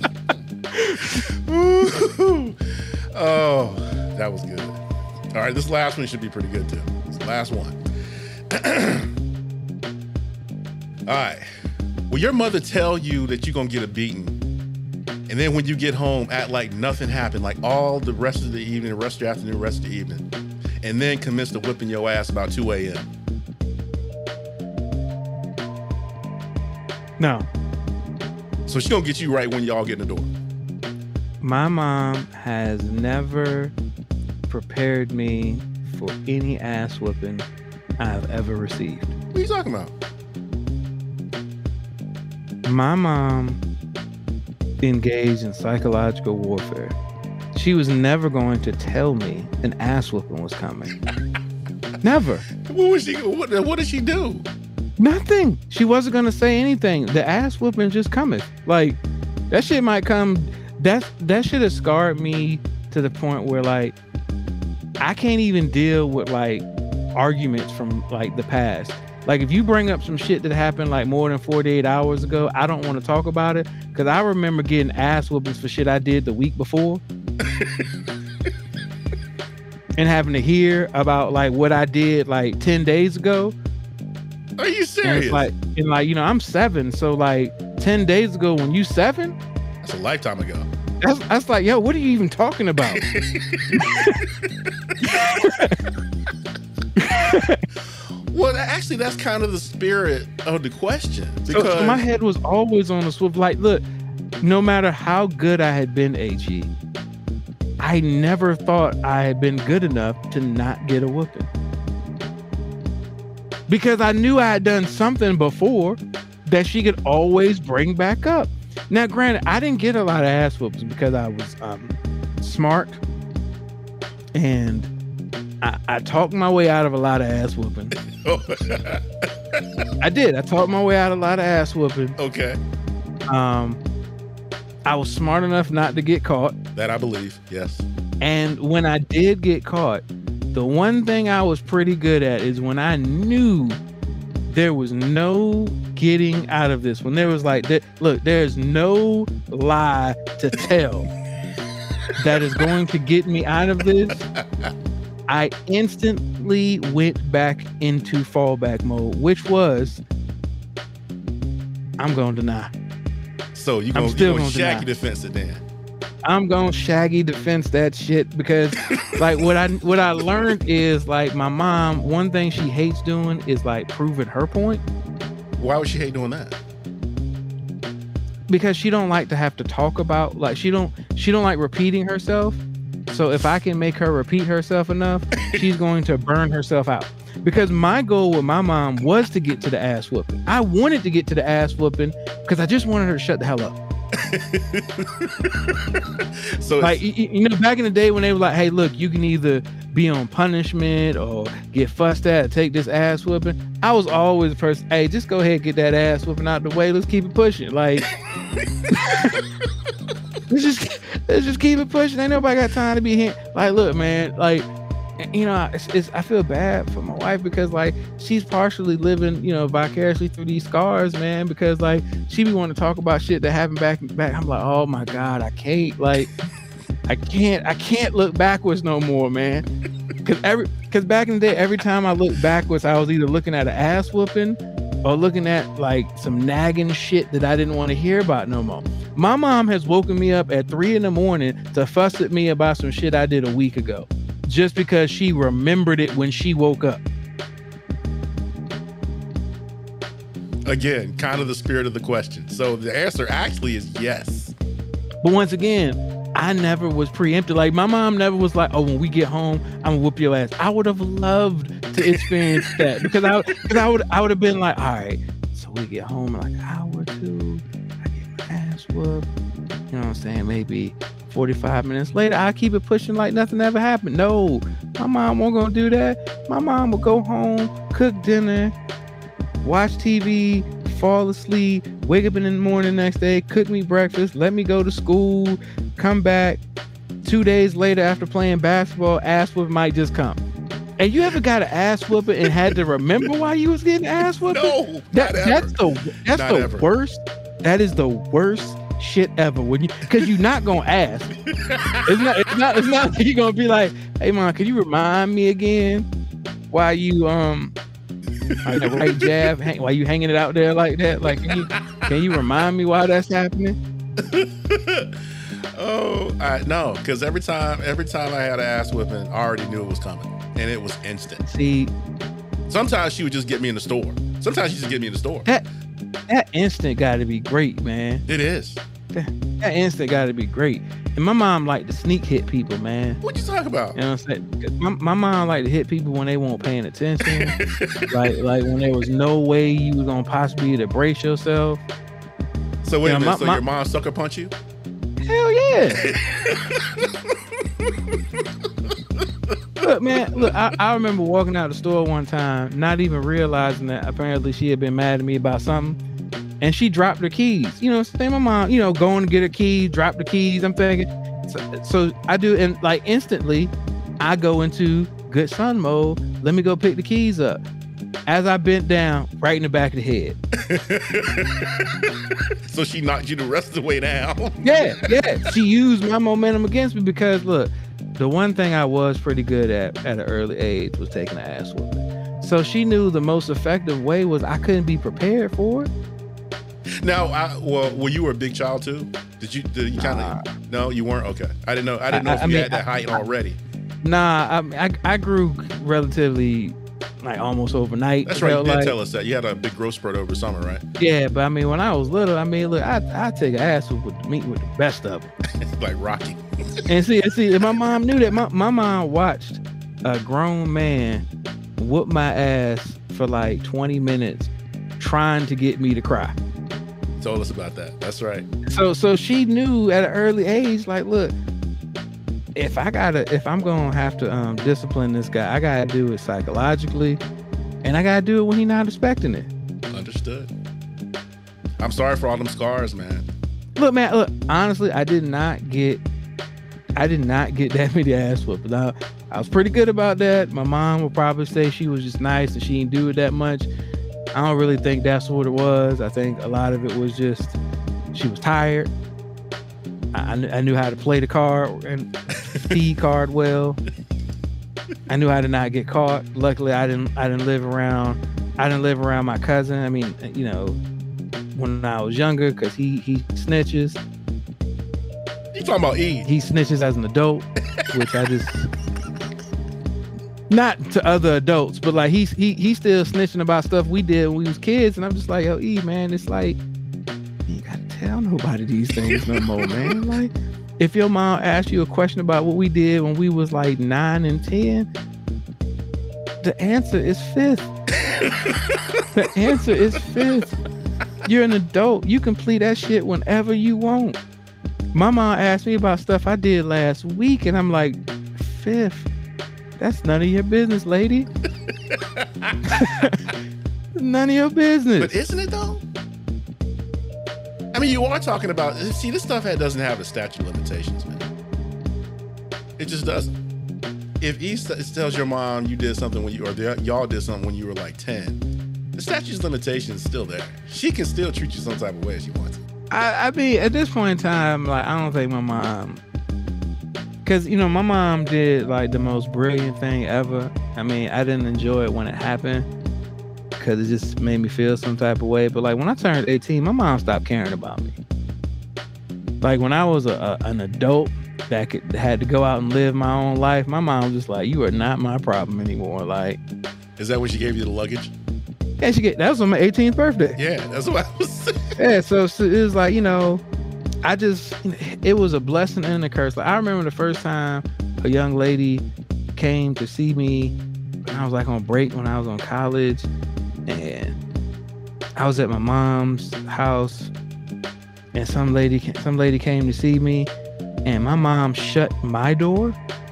Speaker 2: Ooh. Oh, that was good. All right, this last one should be pretty good too. This last one. All right. Will your mother tell you that you're gonna get a beating, and then when you get home, act like nothing happened, like all the rest of the evening, the rest of the afternoon, the rest of the evening, and then commence to whipping your ass about 2 a.m.?
Speaker 3: No.
Speaker 2: So she's gonna get you right when y'all get in the door.
Speaker 3: My mom has never prepared me for any ass whooping I've ever received.
Speaker 2: What are you talking about?
Speaker 3: My mom engaged in psychological warfare. She was never going to tell me an ass whooping was coming. Never.
Speaker 2: What did she do?
Speaker 3: Nothing. She wasn't going to say anything. The ass whooping just coming. Like, that shit might come. That shit has scarred me to the point where, like, I can't even deal with, like, arguments from, like, the past. Like, if you bring up some shit that happened like more than 48 hours ago, I don't want to talk about it, because I remember getting ass whoopings for shit I did the week before. And having to hear about like what I did like 10 days ago.
Speaker 2: Are you serious?
Speaker 3: And like, you know, I'm 7, so like 10 days ago when you 7?
Speaker 2: That's a lifetime ago.
Speaker 3: That's like, yo, what are you even talking about?
Speaker 2: Well, actually, that's kind of the spirit of the question. Because
Speaker 3: so my head was always on the swivel. Like, look, no matter how good I had been, AG, I never thought I had been good enough to not get a whooping. Because I knew I had done something before that she could always bring back up. Now, granted, I didn't get a lot of ass whoopings because I was smart, and I talked my way out of a lot of ass whooping. I did. I talked my way out of a lot of ass whooping.
Speaker 2: Okay.
Speaker 3: I was smart enough not to get caught.
Speaker 2: That I believe, yes.
Speaker 3: And when I did get caught, the one thing I was pretty good at is when I knew there was no getting out of this. When there was like, look, there's no lie to tell that is going to get me out of this, I instantly went back into fallback mode, which was, I'm going to deny.
Speaker 2: So you're going to shaggy defense it then?
Speaker 3: I'm going to shaggy defense that shit, because like what I learned is like my mom, one thing she hates doing is like proving her point.
Speaker 2: Why would she hate doing that?
Speaker 3: Because she don't like to have to talk about, like she don't like repeating herself. So if I can make her repeat herself enough, she's going to burn herself out. Because my goal with my mom was to get to the ass whooping. I wanted to get to the ass whooping because I just wanted her to shut the hell up. So like, you know, back in the day when they were like, hey, look, you can either be on punishment or get fussed at, take this ass whooping. I was always the person, hey, just go ahead and get that ass whooping out the way. Let's keep it pushing. Like, let's just keep it pushing. Ain't nobody got time to be here. Like, look, man, like, you know, I feel bad for my wife because like she's partially living, you know, vicariously through these scars, man, because like she be wanting to talk about shit that happened back. I'm like, oh my God, I can't look backwards no more, man. Cause back in the day, every time I looked backwards, I was either looking at an ass whooping or looking at like some nagging shit that I didn't want to hear about no more. My mom has woken me up at 3 a.m. to fuss at me about some shit I did a week ago, just because she remembered it when she woke up.
Speaker 2: Again, kind of the spirit of the question. So the answer actually is yes.
Speaker 3: But once again, I never was preempted. Like my mom never was like, oh, when we get home, I'm gonna whoop your ass. I would have loved to experience that because I would have been like, all right, so we get home in like an hour or 2, I get my ass whooped. You know what I'm saying? Maybe 45 minutes later, I keep it pushing like nothing ever happened. No, my mom won't gonna do that. My mom will go home, cook dinner, watch TV, fall asleep, wake up in the morning the next day, cook me breakfast, let me go to school, come back 2 days later after playing basketball, ass whoop might just come. And you ever got an ass whooping and had to remember why you was getting ass whooping?
Speaker 2: No,
Speaker 3: that's the worst. That is the worst shit ever. When you, because you're not gonna ask. It's not like you're gonna be like, hey man, can you remind me again why you right jab, why you hanging it out there like that? Like, can you remind me why that's happening?
Speaker 2: No, because every time I had an ass whipping, I already knew it was coming, and it was instant.
Speaker 3: See,
Speaker 2: sometimes she would just get me in the store. Sometimes she just get me in the store.
Speaker 3: That instant got to be great, man.
Speaker 2: It is.
Speaker 3: That instant got to be great. And my mom liked to sneak hit people, man.
Speaker 2: What you talking about?
Speaker 3: You know what I'm saying? My mom liked to hit people when they weren't paying attention. like when there was no way you was gonna possibly to brace yourself.
Speaker 2: So wait a minute. Your mom sucker punch you?
Speaker 3: Hell yeah. Look, I remember walking out the store one time, not even realizing that apparently she had been mad at me about something, and she dropped her keys. You know, say my mom, going to get her keys, drop the keys. I'm thinking, so I do, and like instantly, I go into good son mode. Let me go pick the keys up. As I bent down, right in the back of the head.
Speaker 2: So she knocked you the rest of the way down.
Speaker 3: Yeah. She used my momentum against me because look, the one thing I was pretty good at an early age was taking an ass whooping. So she knew the most effective way was I couldn't be prepared for it.
Speaker 2: Now, well, you were a big child too? Did you kind of? No, you weren't. Okay, I didn't know if you had that height already.
Speaker 3: Nah, I grew relatively. Like almost overnight.
Speaker 2: That's right. You did tell us that you had a big growth spurt over summer, right?
Speaker 3: Yeah, but I mean, when I was little, look, I take an ass with the best of them,
Speaker 2: like Rocky.
Speaker 3: And see, my mom knew that. My mom watched a grown man whoop my ass for like 20 minutes, trying to get me to cry.
Speaker 2: Told us about that. That's right.
Speaker 3: So she knew at an early age, like, look. If I'm gonna have to discipline this guy, I gotta do it psychologically, and I gotta do it when he's not expecting it.
Speaker 2: Understood. I'm sorry for all them scars, man.
Speaker 3: Look, honestly, I did not get that many ass whoopings. I was pretty good about that. My mom would probably say she was just nice and she didn't do it that much. I don't really think that's what it was. I think a lot of it was just she was tired. I knew how to play the card and feed card well. I knew how to not get caught. Luckily, I didn't live around my cousin. I mean, when I was younger, because he snitches.
Speaker 2: You talking about E?
Speaker 3: He snitches as an adult, which I just not to other adults, but like he's still snitching about stuff we did when we was kids, and I'm just like, yo, E, man, it's like. Tell nobody these things no more, man. Like, if your mom asked you a question about what we did when we was like 9 and 10, the answer is fifth. The answer is fifth. You're an adult. You can play that shit whenever you want. My mom asked me about stuff I did last week, and I'm like, fifth. That's none of your business, lady. None of your business.
Speaker 2: But isn't it though? I mean, you are talking about, see, this stuff doesn't have a statute of limitations, man. It just doesn't. If E tells your mom you did something y'all did something when you were like 10, the statute of limitations is still there. She can still treat you some type of way if she wants.
Speaker 3: I mean, at this point in time, like, I don't think my mom, because, my mom did like the most brilliant thing ever. I mean, I didn't enjoy it when it happened, because it just made me feel some type of way. But like when I turned 18, my mom stopped caring about me. Like when I was an adult that had to go out and live my own life, my mom was just like, you are not my problem anymore. Like,
Speaker 2: is that when she gave you the luggage?
Speaker 3: Yeah, that was on my 18th birthday.
Speaker 2: Yeah, that's what I was saying.
Speaker 3: Yeah, so it was like, it was a blessing and a curse. Like I remember the first time a young lady came to see me when I was like on break when I was on college. And I was at my mom's house, and some lady came to see me, and my mom shut my door.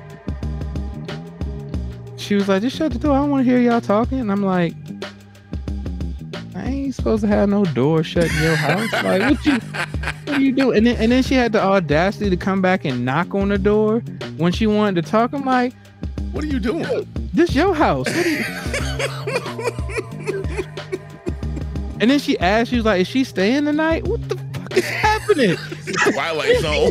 Speaker 3: She was like, "Just shut the door. I don't want to hear y'all talking." And I'm like, "I ain't supposed to have no door shut in your house. Like, what you do?" And then she had the audacity to come back and knock on the door when she wanted to talk. I'm like,
Speaker 2: "What are you doing?"
Speaker 3: This your house. And then she asked, she was like, is she staying tonight? What the fuck is happening?
Speaker 2: Twilight Zone.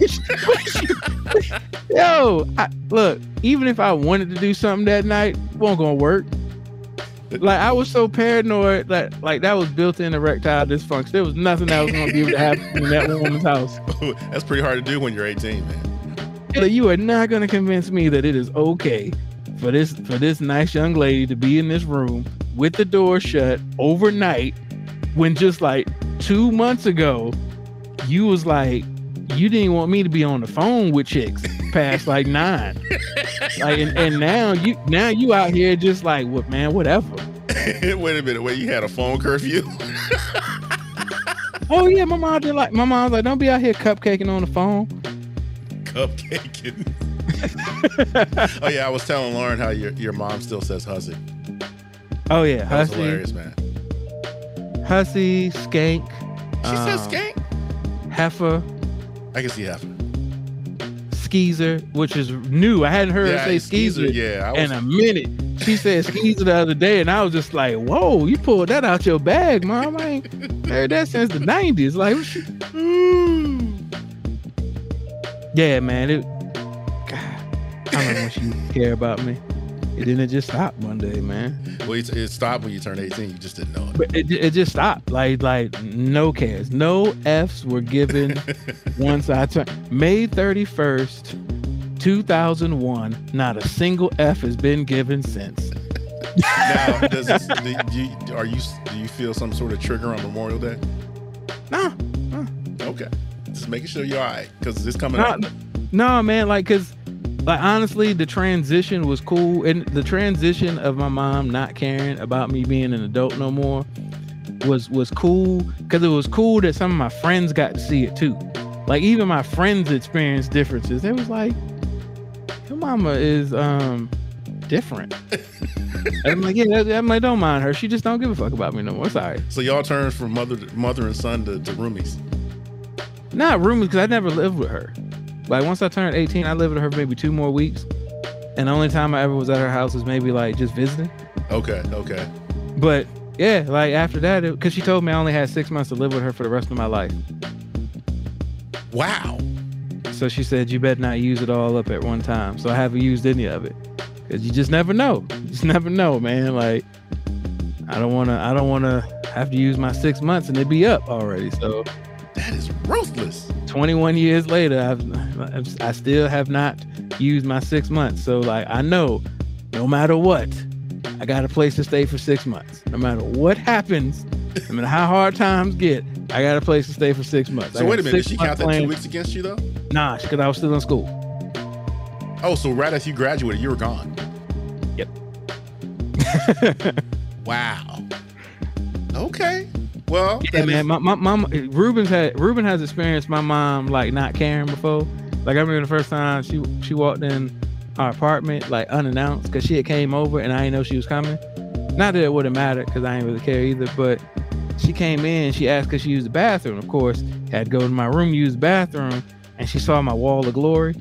Speaker 3: Yo, look, even if I wanted to do something that night, it wasn't gonna work. Like, I was so paranoid that like that was built-in erectile dysfunction. There was nothing that was gonna be able to happen in that woman's house.
Speaker 2: That's pretty hard to do when you're 18, man.
Speaker 3: So you are not gonna convince me that it is okay for this nice young lady to be in this room with the door shut overnight when just like 2 months ago you was like, you didn't want me to be on the phone with chicks past like 9. Like, and now you out here just like, what, man, whatever.
Speaker 2: Wait a minute, wait, you had a phone curfew?
Speaker 3: Oh yeah, my mom's like, don't be out here cupcaking on the phone.
Speaker 2: Cupcaking. Oh yeah, I was telling Lauren how your mom still says hussy.
Speaker 3: Oh yeah,
Speaker 2: That's
Speaker 3: hussy,
Speaker 2: hilarious, man.
Speaker 3: hussy, skank.
Speaker 2: She says skank?
Speaker 3: Heifer,
Speaker 2: I can see heifer.
Speaker 3: skeezer, which is new. I hadn't heard her say skeezer in a minute. She said skeezer the other day, and I was just like, whoa, you pulled that out your bag, Mom. I ain't heard that since the 90s. Like, yeah, man. God, I don't know when she care about me. And then it just stopped one day, man.
Speaker 2: Well, it stopped when you turned 18. You just didn't know it.
Speaker 3: But it just stopped. Like no cares. No F's were given once I turned May 31st, 2001. Not a single F has been given since.
Speaker 2: Now, do you feel some sort of trigger on Memorial Day?
Speaker 3: No.
Speaker 2: Okay. Just making sure you're all right, because it's coming up.
Speaker 3: No, man, because honestly, the transition was cool. And the transition of my mom not caring about me being an adult no more was cool, because it was cool that some of my friends got to see it too. Like, even my friends experienced differences. They was like, your mama is different. And I'm like, yeah, I'm like, don't mind her. She just don't give a fuck about me no more. It's all right.
Speaker 2: So y'all turned from mother and son to roomies?
Speaker 3: Not roomies, because I never lived with her. Like, once I turned 18, I lived with her for maybe 2 more weeks. And the only time I ever was at her house was maybe like just visiting.
Speaker 2: Okay.
Speaker 3: But yeah, like after that, because she told me I only had 6 months to live with her for the rest of my life.
Speaker 2: Wow.
Speaker 3: So she said, you better not use it all up at one time. So I haven't used any of it, because you just never know. You just never know, man. Like, I don't want to have to use my 6 months and it be up already. So
Speaker 2: that is ruthless.
Speaker 3: 21 years later, I still have not used my 6 months. So like, I know no matter what, I got a place to stay for 6 months. No matter what happens, no matter how hard times get, I got a place to stay for 6 months.
Speaker 2: So wait a minute, did she count that 2 weeks against you though?
Speaker 3: Nah, because I was still in school.
Speaker 2: Oh, so right as you graduated, you were gone.
Speaker 3: Yep.
Speaker 2: Wow. Okay. Well,
Speaker 3: yeah, man. My mom, Ruben has experienced my mom like not caring before. Like, I remember the first time she walked in our apartment like unannounced, because she had came over and I didn't know she was coming. Not that it would have mattered, because I didn't really care either. But she came in, she asked, because she used the bathroom. Of course, had to go to my room to use the bathroom, and she saw my wall of glory.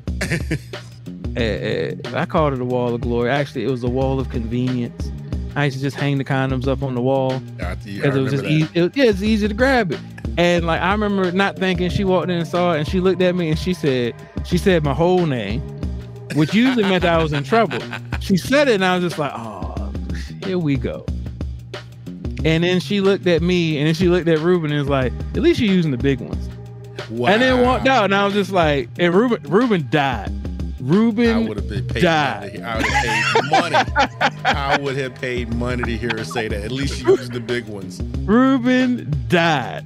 Speaker 3: I called it a wall of glory. Actually, it was a wall of convenience. I used to just hang the condoms up on the wall because it was just easy. It's easy to grab it. And like, I remember not thinking, she walked in and saw it, and she looked at me and she said my whole name, which usually meant I was in trouble. She said it and I was just like, oh, here we go. And then she looked at me and then she looked at Ruben and was like, at least you're using the big ones. Wow. And then walked out and I was just like, and Ruben died. Ruben,
Speaker 2: I would have been paid money. I would have paid money. I would have paid money to hear her say that. At least she used the big ones.
Speaker 3: Ruben died.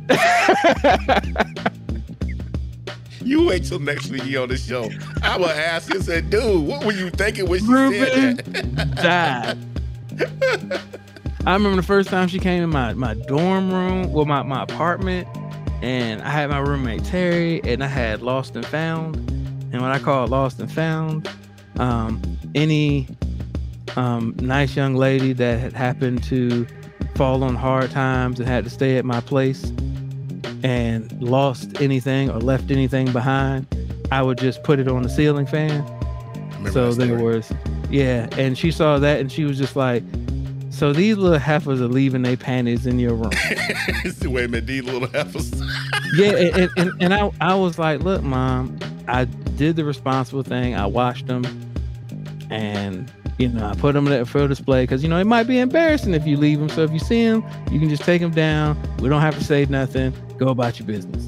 Speaker 2: You wait till next week you on the show. I will ask and say, dude, what were you thinking when she
Speaker 3: Ruben
Speaker 2: said that?
Speaker 3: died. I remember the first time she came in my dorm room, well, my apartment, and I had my roommate Terry, and I had Lost and Found. And when I call it Lost and Found, any nice young lady that had happened to fall on hard times and had to stay at my place and lost anything or left anything behind, I would just put it on the ceiling fan. So there was Yeah, and she saw that and she was just like, so these little heifers are leaving their panties in your room.
Speaker 2: Wait a minute, these little heifers.
Speaker 3: Yeah, and I was like, look, Mom, I did the responsible thing. I washed them, and I put them there for display because it might be embarrassing if you leave them. So if you see them, you can just take them down. We don't have to say nothing. Go about your business.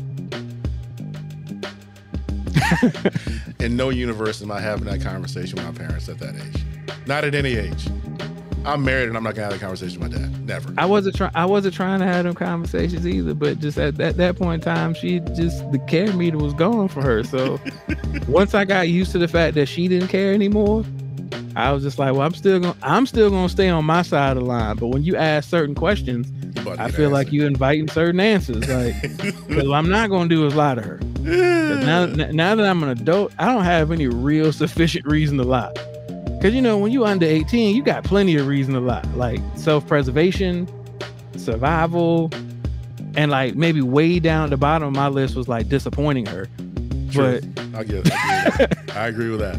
Speaker 2: In no universe am I having that conversation with my parents at that age. Not at any age. I'm married and I'm not gonna have a conversation with my dad. Never. I wasn't
Speaker 3: trying to have them conversations either, but just at that point in time, the care meter was gone for her. So once I got used to the fact that she didn't care anymore, I was just like, well, I'm still gonna stay on my side of the line. But when you ask certain questions, I feel like you're inviting certain answers. Like, what I'm not gonna do is lie to her. Now that I'm an adult, I don't have any real sufficient reason to lie. Because, when you under 18, you got plenty of reason to lie. Like self-preservation, survival, and like maybe way down at the bottom of my list was like disappointing her.
Speaker 2: True. But I get it. I agree with that.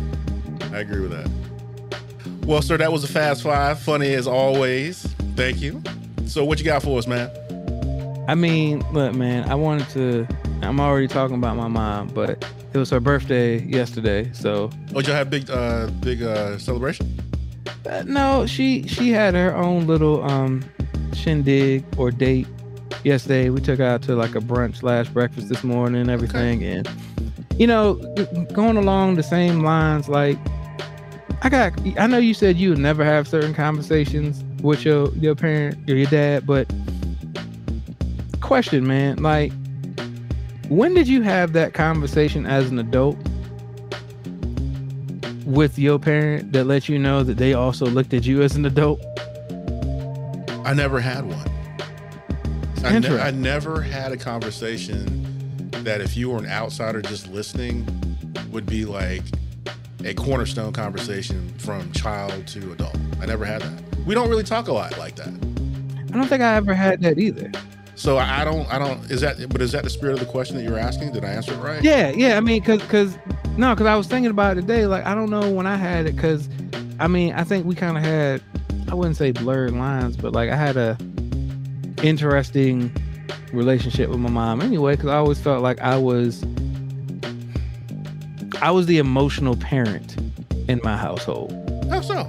Speaker 2: Well, sir, that was a Fast Five. Funny as always. Thank you. So what you got for us, man?
Speaker 3: I mean, look, man, I'm already talking about my mom, but it was her birthday yesterday, so.
Speaker 2: Oh, did y'all have big celebration?
Speaker 3: No, she had her own little shindig or date yesterday. We took her out to like a brunch / breakfast this morning and everything. Okay. And, going along the same lines, like, I know you said you would never have certain conversations with your parent or your dad, but question, man, like, when did you have that conversation as an adult with your parent that let you know that they also looked at you as an adult?
Speaker 2: I never had one. I never had a conversation that if you were an outsider just listening would be like a cornerstone conversation from child to adult. I never had that. We don't really talk a lot like that.
Speaker 3: I don't think I ever had that either.
Speaker 2: So I don't, is that the spirit of the question that you were asking? Did I answer it right?
Speaker 3: Yeah. I mean, cause I was thinking about it today. Like, I don't know when I had it. Cause I mean, I think we kind of had, I wouldn't say blurred lines, but like I had a interesting relationship with my mom anyway. Cause I always felt like I was the emotional parent in my household.
Speaker 2: How so?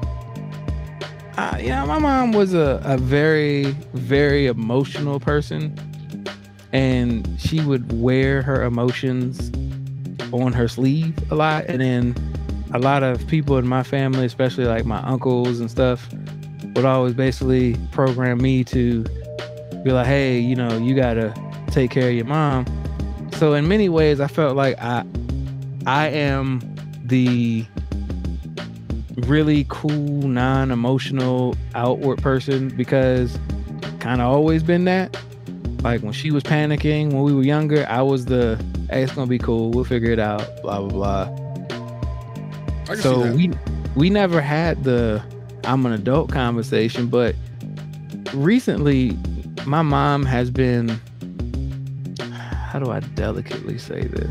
Speaker 3: My mom was a very, very emotional person, and she would wear her emotions on her sleeve a lot. And then a lot of people in my family, especially like my uncles and stuff, would always basically program me to be like, hey, you gotta take care of your mom. So in many ways, I felt like I am the really cool, non-emotional, outward person because kind of always been that. Like when she was panicking when we were younger, I was hey, it's gonna be cool, we'll figure it out, blah blah blah. So we never had the I'm an adult conversation, but recently my mom has been, how do I delicately say this?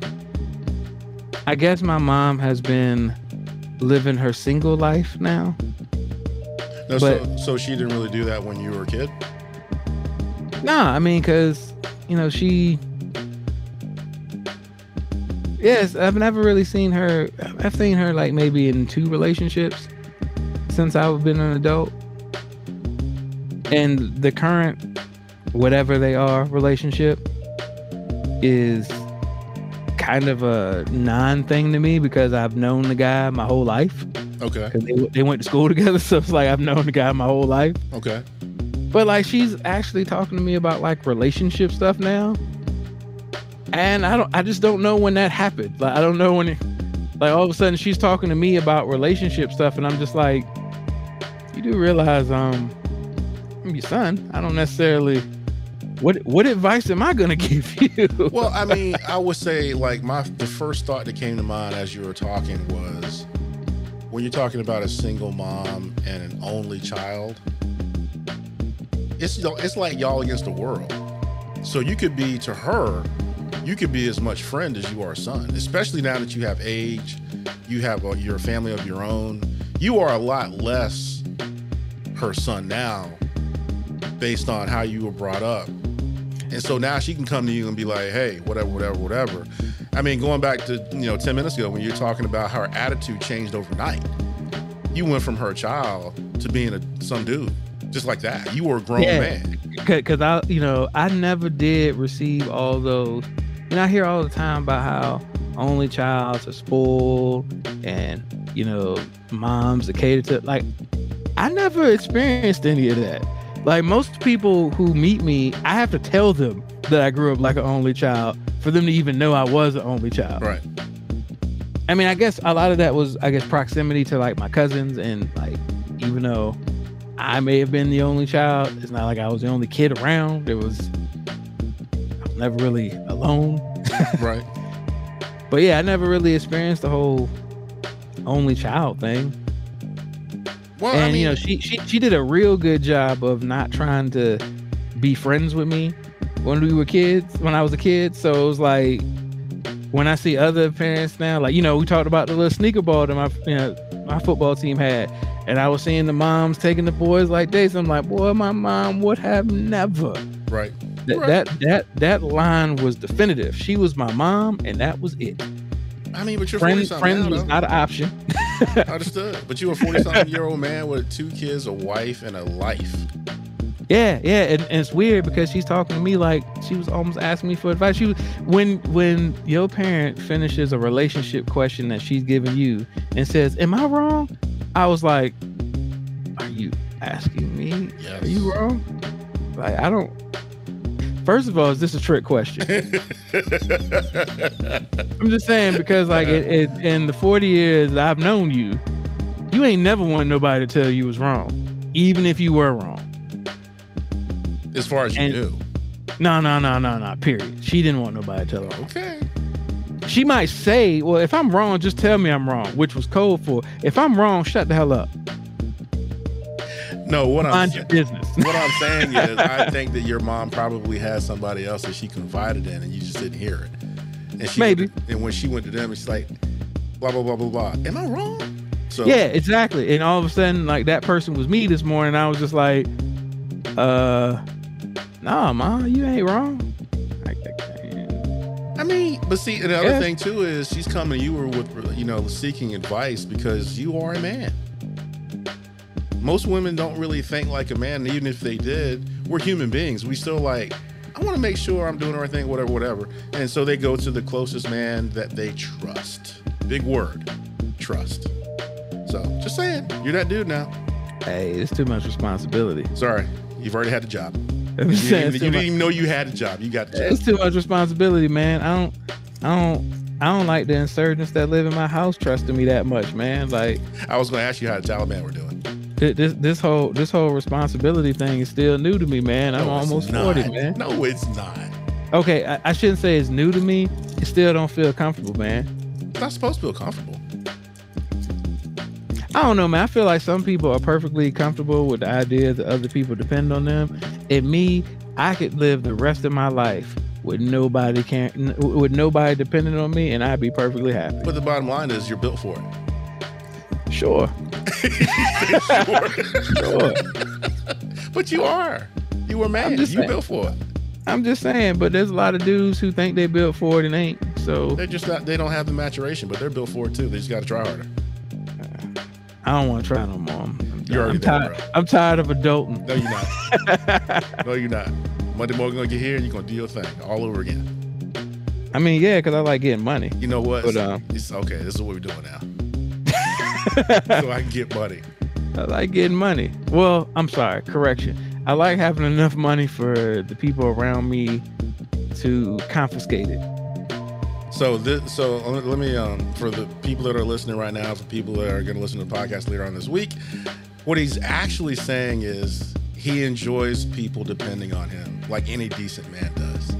Speaker 3: I guess my mom has been living her single life now.
Speaker 2: No, so she didn't really do that when you were a kid?
Speaker 3: Nah, I mean, because, yes, I've never really seen her. I've seen her like maybe in 2 relationships since I've been an adult. And the current, whatever they are, relationship is kind of a non-thing to me because I've known the guy my whole life.
Speaker 2: Okay.
Speaker 3: They went to school together, so it's like I've known the guy my whole life.
Speaker 2: Okay.
Speaker 3: But like she's actually talking to me about like relationship stuff now, and I just don't know when that happened. Like I don't know when, like all of a sudden she's talking to me about relationship stuff, and I'm just like, you do realize I'm your son. I don't necessarily. What advice am I gonna give you?
Speaker 2: Well, I mean, I would say like the first thought that came to mind as you were talking was when you're talking about a single mom and an only child, it's like y'all against the world. So you could be to her you could be as much friend as you are son, especially now that you have age, you have your family of your own. You are a lot less her son now based on how you were brought up. And so now she can come to you and be like, hey, whatever. I mean, going back to, 10 minutes ago when you're talking about how her attitude changed overnight. You went from her child to being some dude, just like that. You were a grown man.
Speaker 3: Because I never did receive all those. I hear all the time about how only childs are spoiled and, moms are catered to. Like, I never experienced any of that. Like, most people who meet me, I have to tell them that I grew up like an only child for them to even know I was an only child.
Speaker 2: Right.
Speaker 3: I mean, I guess a lot of that was, proximity to like my cousins, and like, even though I may have been the only child, it's not like I was the only kid around. I was never really alone.
Speaker 2: Right.
Speaker 3: But yeah, I never really experienced the whole only child thing.
Speaker 2: Well,
Speaker 3: and she did a real good job of not trying to be friends with me when I was a kid. So it was like, when I see other parents now, like, we talked about the little sneaker ball that my football team had, and I was seeing the moms taking the boys like this. I'm like, boy, my mom would have never.
Speaker 2: Right.
Speaker 3: That line was definitive. She was my mom, and that was it.
Speaker 2: I mean, but you're
Speaker 3: friends was not an option.
Speaker 2: Understood. But you're a 40-something-year-old man with 2 kids, a wife, and a life.
Speaker 3: Yeah, and it's weird because she's talking to me like she was almost asking me for advice. When your parent finishes a relationship question that she's giving you and says, "Am I wrong?" I was like, "Are you asking me?
Speaker 2: Yes.
Speaker 3: Are you wrong?" Like, I don't. First of all, is this a trick question? I'm just saying, because like in the 40 years I've known you, you ain't never want nobody to tell you was wrong, even if you were wrong.
Speaker 2: As far as you knew.
Speaker 3: No. Period. She didn't want nobody to tell her.
Speaker 2: Okay.
Speaker 3: She might say, well, if I'm wrong, just tell me I'm wrong, which was code for, if I'm wrong, shut the hell up.
Speaker 2: No,
Speaker 3: Mind your business.
Speaker 2: What I'm saying is, I think that your mom probably had somebody else that she confided in, and you just didn't hear it. And
Speaker 3: Maybe.
Speaker 2: And when she went to them, she's like, blah, blah, blah, blah, blah. Am I wrong? So
Speaker 3: yeah, exactly. And all of a sudden, like, that person was me this morning. I was just like, nah, Ma, you ain't wrong.
Speaker 2: I mean, but see, the other thing too is she's coming to you with, seeking advice because you are a man. Most women don't really think like a man, and even if they did, we're human beings. We still like, I want to make sure I'm doing the right thing, whatever. And so they go to the closest man that they trust. Big word, trust. So just saying, you're that dude now.
Speaker 3: Hey, it's too much responsibility.
Speaker 2: Sorry, you've already had a job. You didn't even know you had a job. You got the job.
Speaker 3: It's too much responsibility, man. I don't like the insurgents that live in my house trusting me that much, man. Like,
Speaker 2: I was going to ask you how the Taliban were doing.
Speaker 3: This whole responsibility thing is still new to me, man. I'm almost 40, man.
Speaker 2: No, it's not.
Speaker 3: Okay, I shouldn't say it's new to me. It still don't feel comfortable, man.
Speaker 2: It's not supposed to feel comfortable.
Speaker 3: I don't know, man. I feel like some people are perfectly comfortable with the idea that other people depend on them. And me, I could live the rest of my life with nobody depending on me, and I'd be perfectly happy.
Speaker 2: But the bottom line is, you're built for it.
Speaker 3: Sure. Sure.
Speaker 2: But you are. You were man. You built for it.
Speaker 3: I'm just saying, but there's a lot of dudes who think they built for it and ain't. So
Speaker 2: they're just not. They don't have the maturation, but they're built for it too. They just got to try harder.
Speaker 3: I don't want to try no more.
Speaker 2: I'm tired.
Speaker 3: I'm tired of adulting.
Speaker 2: No, you're not. No, you're not. Monday morning, gonna get here, and you're gonna do your thing all over again.
Speaker 3: I mean, yeah, because I like getting money.
Speaker 2: You know what?
Speaker 3: But,
Speaker 2: it's okay. This is what we're doing now. So I can get money.
Speaker 3: I like getting money. Well, I'm sorry. Correction. I like having enough money for the people around me to confiscate it.
Speaker 2: So let me for the people that are listening right now, for people that are going to listen to the podcast later on this week, what he's actually saying is he enjoys people depending on him, like any decent man does.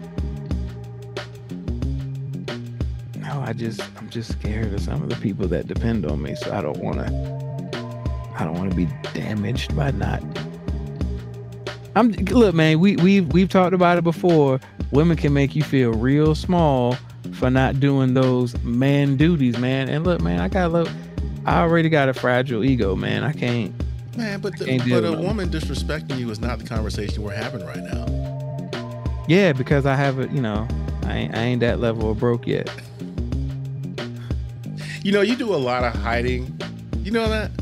Speaker 3: No, I'm just scared of some of the people that depend on me, so I don't want to be damaged by not. Look, man, we've talked about it before. women can make you feel real small for not doing those man duties, man. And look, man, I already got a fragile ego, man. I can't.
Speaker 2: Man, but
Speaker 3: can't deal
Speaker 2: a
Speaker 3: with
Speaker 2: woman disrespecting you is not the conversation we're having right now.
Speaker 3: Yeah, because I haven't, I ain't that level of broke yet.
Speaker 2: You know, you do a lot of hiding. You know that?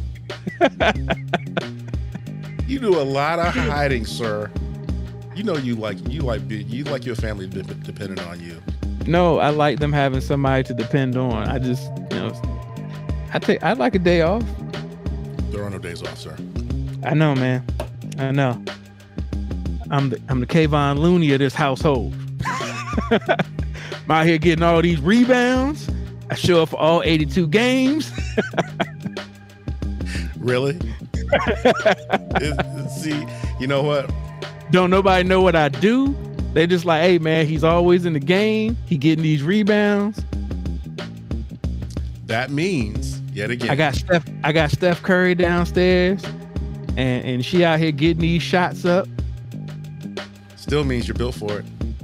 Speaker 2: You do a lot of hiding, sir. You know you like your family dependent on you.
Speaker 3: No, I like them having somebody to depend on. I just, I'd like a day off.
Speaker 2: There are no days off, sir.
Speaker 3: I know, man. I know. I'm the Kayvon Looney of this household. I'm out here getting all these rebounds. I show up for all 82 games.
Speaker 2: Really? See, you know what?
Speaker 3: Don't nobody know what I do. They just like, hey man, he's always in the game. He getting these rebounds.
Speaker 2: That means, yet again,
Speaker 3: I got Steph Curry downstairs, and she out here getting these shots up.
Speaker 2: Still means you're built for it.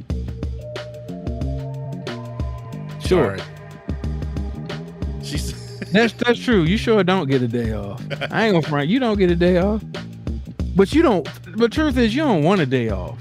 Speaker 3: Sure.
Speaker 2: Sorry. She's
Speaker 3: That's true. You sure don't get a day off. I ain't gonna front. You don't get a day off. But you don't. But truth is, you don't want a day off.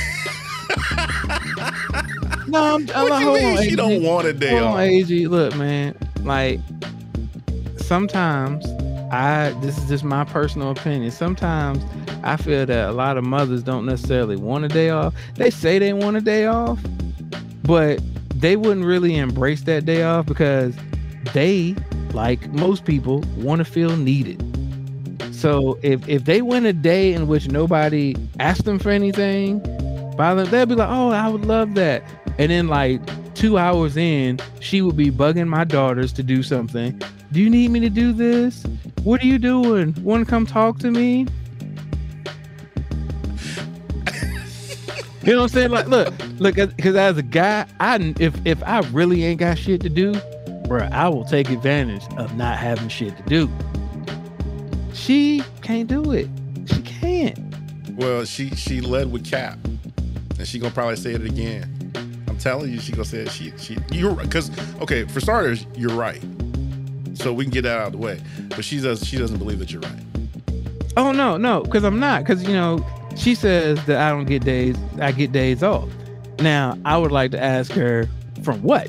Speaker 3: No, I'm
Speaker 2: what do you mean she don't want a day off?
Speaker 3: AG, look, man. Like sometimes this is just my personal opinion. Sometimes I feel that a lot of mothers don't necessarily want a day off. They say they want a day off, but they wouldn't really embrace that day off because they, like most people, want to feel needed. So if they went a day in which nobody asked them for anything, they'll be like, oh, I would love that. And then like 2 hours in, she would be bugging my daughters to do something. Do you need me to do this? What are you doing? Want to come talk to me? You know what I'm saying? Like, look, because as a guy, if I really ain't got shit to do, bro, I will take advantage of not having shit to do. She can't do it. She can't.
Speaker 2: Well, she led with Cap, and she gonna probably say it again. I'm telling you, she gonna say it. You're because okay, for starters, you're right. So we can get that out of the way. But she doesn't believe that you're right.
Speaker 3: Oh no, because I'm not. Because she says that I don't get days. I get days off. Now I would like to ask her from what?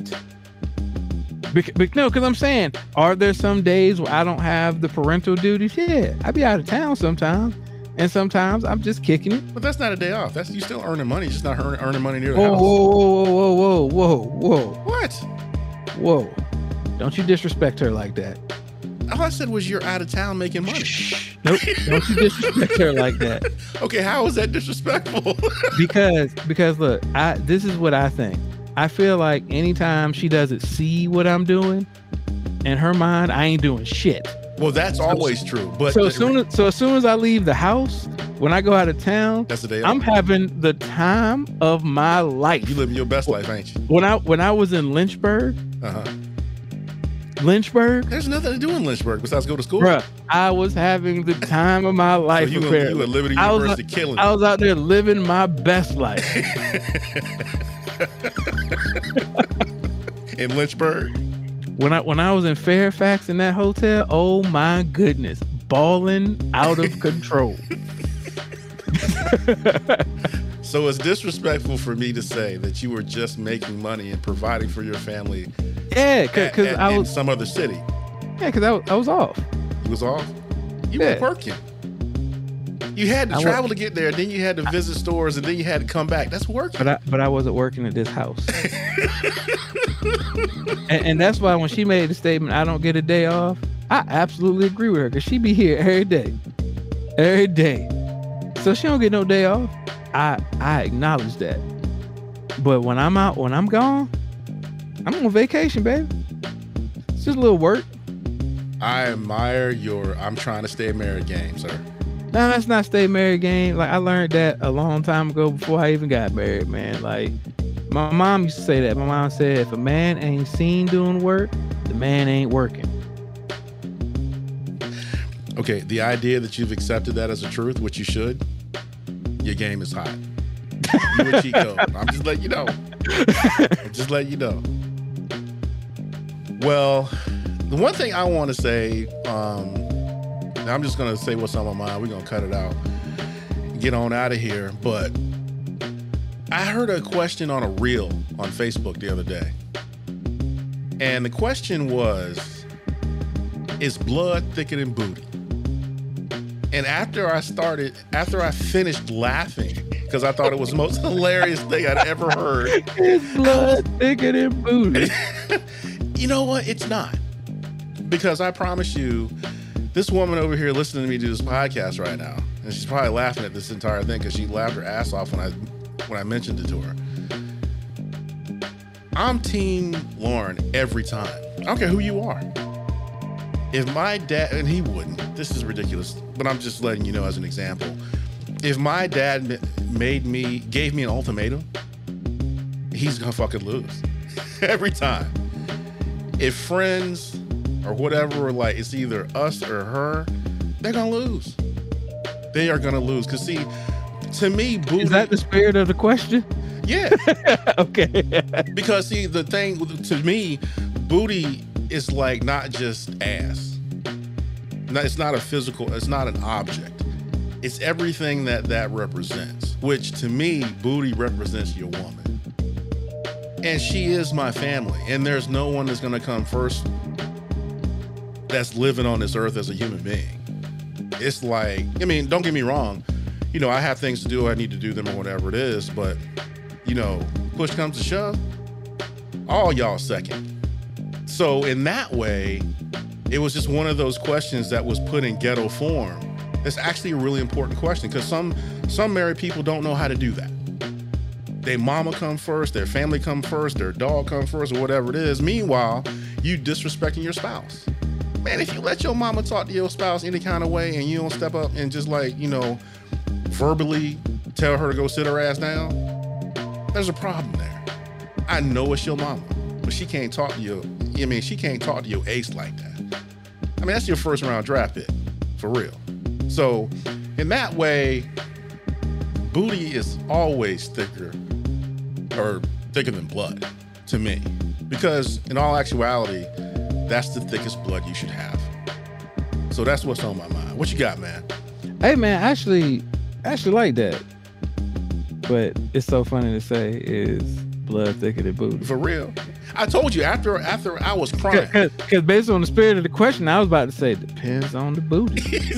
Speaker 3: No, because I'm saying, are there some days where I don't have the parental duties? Yeah, I be out of town sometimes, and sometimes I'm just kicking it.
Speaker 2: But that's not a day off. You still earning money, just not earning money near the
Speaker 3: house.
Speaker 2: Whoa. What?
Speaker 3: Whoa. Don't you disrespect her like that.
Speaker 2: All I said was you're out of town making money.
Speaker 3: Nope. Don't you disrespect her like that.
Speaker 2: Okay, how is that disrespectful?
Speaker 3: because look, this is what I think. I feel like anytime she doesn't see what I'm doing, in her mind, I ain't doing shit.
Speaker 2: Well, that's always true. But
Speaker 3: so as soon as I leave the house, when I go out of town,
Speaker 2: that's the day
Speaker 3: I'm having the time of my life.
Speaker 2: You living your best life, ain't you?
Speaker 3: When I was in Lynchburg, Lynchburg.
Speaker 2: There's nothing to do in Lynchburg besides go to school.
Speaker 3: Bruh, I was having the time of my life.
Speaker 2: So you at Liberty University killing it.
Speaker 3: I was out there living my best life.
Speaker 2: In Lynchburg?
Speaker 3: When I was in Fairfax in that hotel, oh my goodness, balling out of control.
Speaker 2: So it's disrespectful for me to say that you were just making money and providing for your family.
Speaker 3: Yeah, because I was
Speaker 2: in some other city.
Speaker 3: Yeah, because I was off.
Speaker 2: You was off? You were working. You had to travel to get there, then you had to visit stores, and then you had to come back. That's working.
Speaker 3: But I wasn't working at this house. and that's why when she made the statement, I don't get a day off, I absolutely agree with her, because she be here every day. Every day. So she don't get no day off. I acknowledge that. But when I'm out, when I'm gone, I'm on vacation, baby. It's just a little work.
Speaker 2: I admire your I'm trying to stay married game, sir.
Speaker 3: No, that's not stay married game. Like, I learned that a long time ago before I even got married, man. Like, my mom used to say that. My mom said, if a man ain't seen doing work, the man ain't working.
Speaker 2: Okay, the idea that you've accepted that as a truth, which you should, your game is hot. You a cheat code. I'm just letting you know. Well, the one thing I want to say, I'm just going to say what's on my mind. We're going to cut it out and get on out of here. But I heard a question on a reel on Facebook the other day. And the question was, is blood thicker than booty? And after I finished laughing, because I thought it was the most hilarious thing I'd ever heard.
Speaker 3: Is blood thicker than booty?
Speaker 2: You know what? It's not. Because I promise you, this woman over here listening to me do this podcast right now, and she's probably laughing at this entire thing because she laughed her ass off when I mentioned it to her. I'm Team Lauren every time. I don't care who you are. If my dad, and he wouldn't, this is ridiculous, but I'm just letting you know as an example. If my dad gave me an ultimatum, he's gonna fucking lose every time. If friends or whatever, like it's either us or her, they're gonna lose. They are gonna lose. Cause see, to me, booty.
Speaker 3: Is that the spirit of the question?
Speaker 2: Yeah.
Speaker 3: Okay.
Speaker 2: Because see, the thing to me, booty is like not just ass. It's not a physical, it's not an object. It's everything that represents, which to me, booty represents your woman. And she is my family. And there's no one that's gonna come first that's living on this earth as a human being. It's like, I mean, don't get me wrong. You know, I have things to do, I need to do them or whatever it is, but you know, push comes to shove, all y'all second. So in that way, it was just one of those questions that was put in ghetto form. It's actually a really important question because some married people don't know how to do that. Their mama come first, their family come first, their dog come first, or whatever it is. Meanwhile, you disrespecting your spouse. Man, if you let your mama talk to your spouse any kind of way and you don't step up and just like, you know, verbally tell her to go sit her ass down, there's a problem there. I know it's your mama, but she can't talk to you. I mean, she can't talk to your ace like that. I mean, that's your first round draft pick, for real. So in that way, booty is always thicker than blood to me, because in all actuality, that's the thickest blood you should have. So that's what's on my mind. What you got, man?
Speaker 3: Hey, man, I actually like that. But it's so funny to say is blood thicker than booty.
Speaker 2: For real. I told you after I was crying.
Speaker 3: Because based on the spirit of the question, I was about to say, depends on the booty.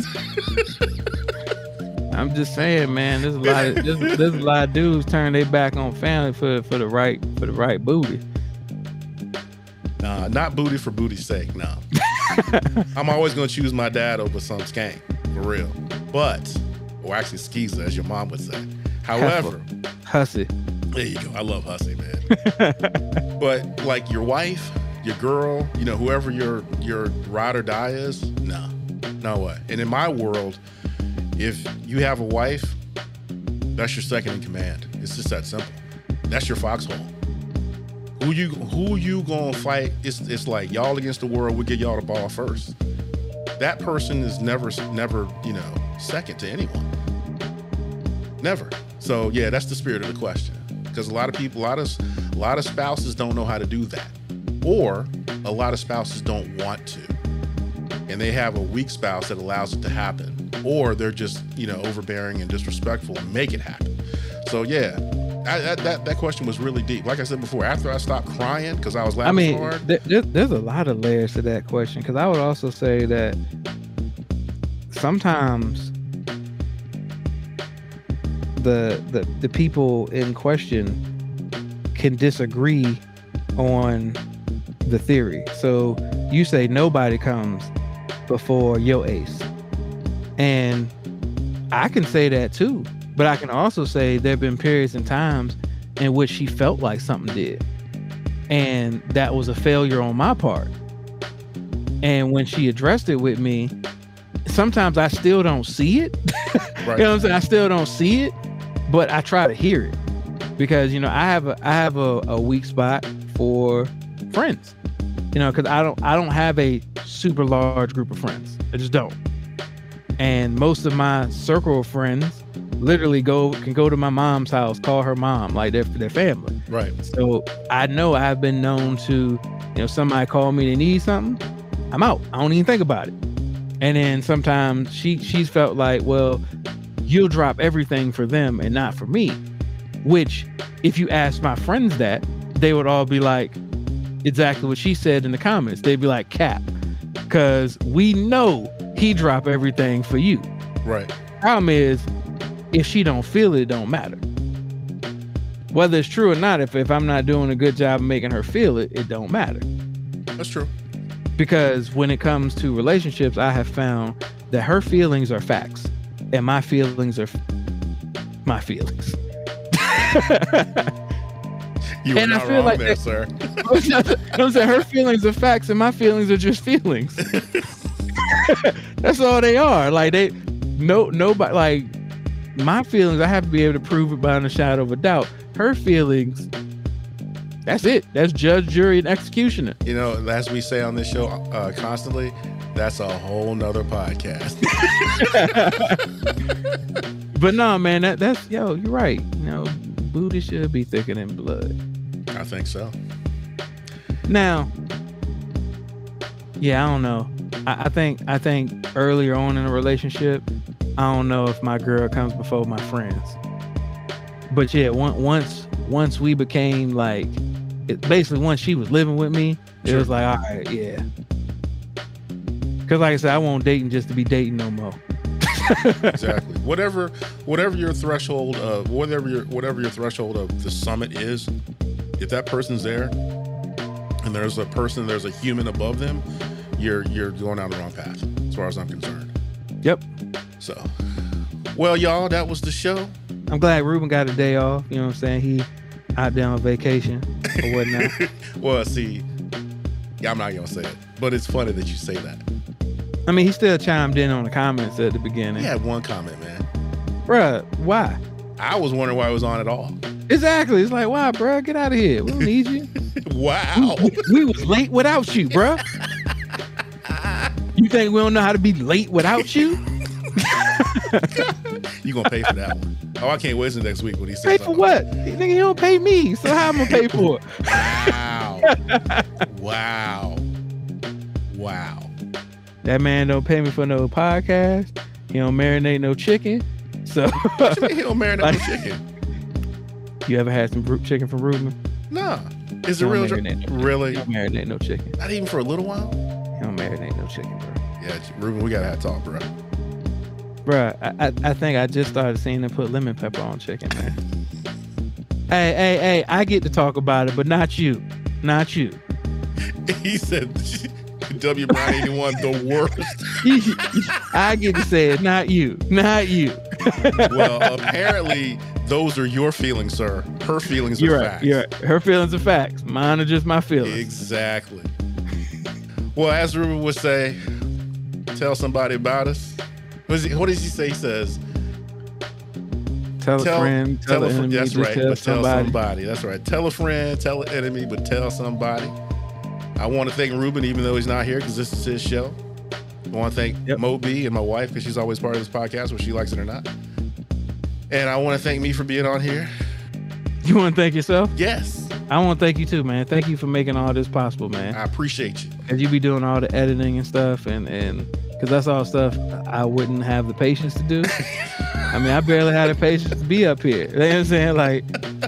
Speaker 3: I'm just saying, man, there's a lot of dudes turn their back on family for the right booty.
Speaker 2: Nah, not booty for booty's sake, no. I'm always gonna choose my dad over some skank, for real. Or actually skeezer, as your mom would say. However,
Speaker 3: hussy.
Speaker 2: There you go. I love hussy, man. But like your wife, your girl, you know, whoever your ride or die is, no way. And in my world, if you have a wife, that's your second in command. It's just that simple. That's your foxhole. Who you gonna fight? It's like y'all against the world. We get y'all the ball first. That person is never, you know, second to anyone. Never. So yeah, that's the spirit of the question. Because a lot of spouses don't know how to do that, or a lot of spouses don't want to, and they have a weak spouse that allows it to happen, or they're just, you know, overbearing and disrespectful and make it happen. So yeah, that question was really deep. Like I said before, after I stopped crying because I was laughing hard.
Speaker 3: There's a lot of layers to that question. Because I would also say that sometimes the people in question can disagree on the theory. So you say nobody comes before your ace, and I can say that too. But I can also say there have been periods and times in which she felt like something did, and that was a failure on my part. And when she addressed it with me, sometimes I still don't see it.
Speaker 2: Right.
Speaker 3: You know what I'm saying? I still don't see it, but I try to hear it, because, you know, I have a weak spot for friends, you know, because I don't have a super large group of friends. I just don't. And most of my circle of friends literally can go to my mom's house, call her mom, like they're family.
Speaker 2: Right.
Speaker 3: So I know I've been known to, somebody call me, they need something, I'm out. I don't even think about it. And then sometimes she's felt like, well, you'll drop everything for them and not for me. Which, if you ask my friends that, they would all be like, exactly what she said in the comments. They'd be like, cap, because we know he dropped everything for you.
Speaker 2: Right.
Speaker 3: Problem is, if she don't feel it, it don't matter. Whether it's true or not, if I'm not doing a good job of making her feel it, it don't matter.
Speaker 2: That's true.
Speaker 3: Because when it comes to relationships, I have found that her feelings are facts and my feelings are my feelings.
Speaker 2: You were not wrong there, sir.
Speaker 3: I'm saying her feelings are facts and my feelings are just feelings. That's all they are. Like nobody, like my feelings, I have to be able to prove it beyond a shadow of a doubt. Her feelings, that's it. That's judge, jury, and executioner.
Speaker 2: As we say on this show constantly, that's a whole nother podcast.
Speaker 3: But no, man, that's you're right. Booty should be thicker than blood.
Speaker 2: I think so.
Speaker 3: Now, yeah, I don't know. I think earlier on in a relationship, I don't know if my girl comes before my friends. But yeah, once we became like, basically once she was living with me, it was like, all right, yeah. Because like I said, I won't dating just to be dating no more.
Speaker 2: Exactly. Whatever your threshold of whatever your threshold of the summit is, if that person's there and there's a human above them, you're going down the wrong path as far as I'm concerned.
Speaker 3: Yep.
Speaker 2: So, well, y'all, that was the show.
Speaker 3: I'm glad Ruben got a day off. You know what I'm saying? He out there on vacation or whatnot.
Speaker 2: Well, see, yeah, I'm not gonna say it, but it's funny that you say that.
Speaker 3: I mean, he still chimed in on the comments at the beginning.
Speaker 2: He had one comment, man.
Speaker 3: Bruh, why?
Speaker 2: I was wondering why it was on at all.
Speaker 3: Exactly. It's like, why, bruh? Get out of here. We don't need you.
Speaker 2: Wow.
Speaker 3: We was late without you, bruh. You think we don't know how to be late without you?
Speaker 2: You gonna pay for that one. Oh, I can't wait till next week when he says
Speaker 3: pay for what? Nigga, you don't pay me, so how am I gonna pay for it?
Speaker 2: Wow.
Speaker 3: That man don't pay me for no podcast. He don't marinate no chicken. So
Speaker 2: what you mean he don't marinate no chicken?
Speaker 3: You ever had some chicken from Ruben?
Speaker 2: Nah. Is it real? Really?
Speaker 3: He don't marinate no chicken.
Speaker 2: Not even for a little while?
Speaker 3: He don't marinate no chicken, bro.
Speaker 2: Yeah, Ruben, we gotta have talk, bro.
Speaker 3: Bruh, I think I just started seeing them put lemon pepper on chicken, man. Hey, I get to talk about it, but not you. Not you.
Speaker 2: He said W. Brown 81, the worst.
Speaker 3: I get to say it, not you. Not you.
Speaker 2: Well, apparently those are your feelings, sir. Her feelings are facts.
Speaker 3: You're right. Her feelings are facts. Mine are just my feelings.
Speaker 2: Exactly. Well, as Ruben would say, tell somebody about us. What does he say? He says,
Speaker 3: tell a friend, tell an enemy,
Speaker 2: that's right,
Speaker 3: tell
Speaker 2: but tell somebody. That's right. Tell a friend, tell an enemy, but tell somebody. I want to thank Ruben, even though he's not here, because this is his show. I want to thank Mo B and my wife, because she's always part of this podcast, whether she likes it or not. And I want to thank me for being on here.
Speaker 3: You want to thank yourself?
Speaker 2: Yes.
Speaker 3: I want to thank you too, man. Thank you for making all this possible, man.
Speaker 2: I appreciate you.
Speaker 3: Because you be doing all the editing and stuff, and because that's all stuff I wouldn't have the patience to do. I mean, I barely had the patience to be up here. You know what I'm saying? Like,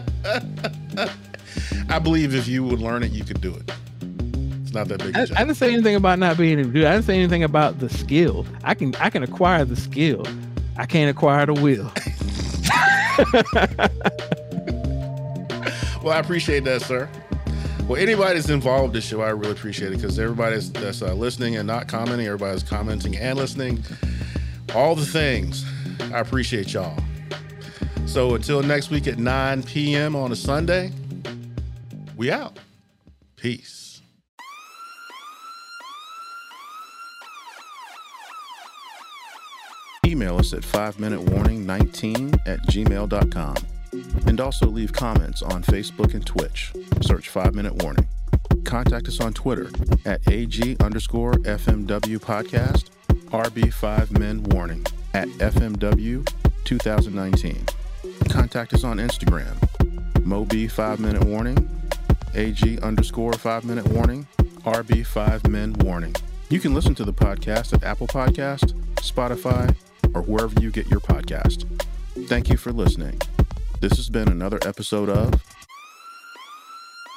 Speaker 2: I believe if you would learn it, you could do it. It's not that big a job.
Speaker 3: I didn't say anything about not being able to do it. I didn't say anything about the skill. I can acquire the skill. I can't acquire the will.
Speaker 2: Well, I appreciate that, sir. Well, anybody that's involved in this show, I really appreciate it, because everybody that's listening and not commenting, everybody's commenting and listening, all the things. I appreciate y'all. So until next week at 9 p.m. on a Sunday, we out. Peace.
Speaker 4: Email us at 5minutewarning19@gmail.com. And also leave comments on Facebook and Twitch. Search 5 Minute Warning. Contact us on Twitter at AG_FMW Podcast, RB5 Men Warning, at FMW 2019. Contact us on Instagram, Moby 5 Minute Warning, AG_5 Minute Warning, RB 5 Men Warning. You can listen to the podcast at Apple Podcast, Spotify, or wherever you get your podcast. Thank you for listening. This has been another episode of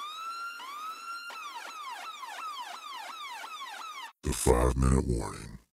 Speaker 1: The 5 Minute Warning.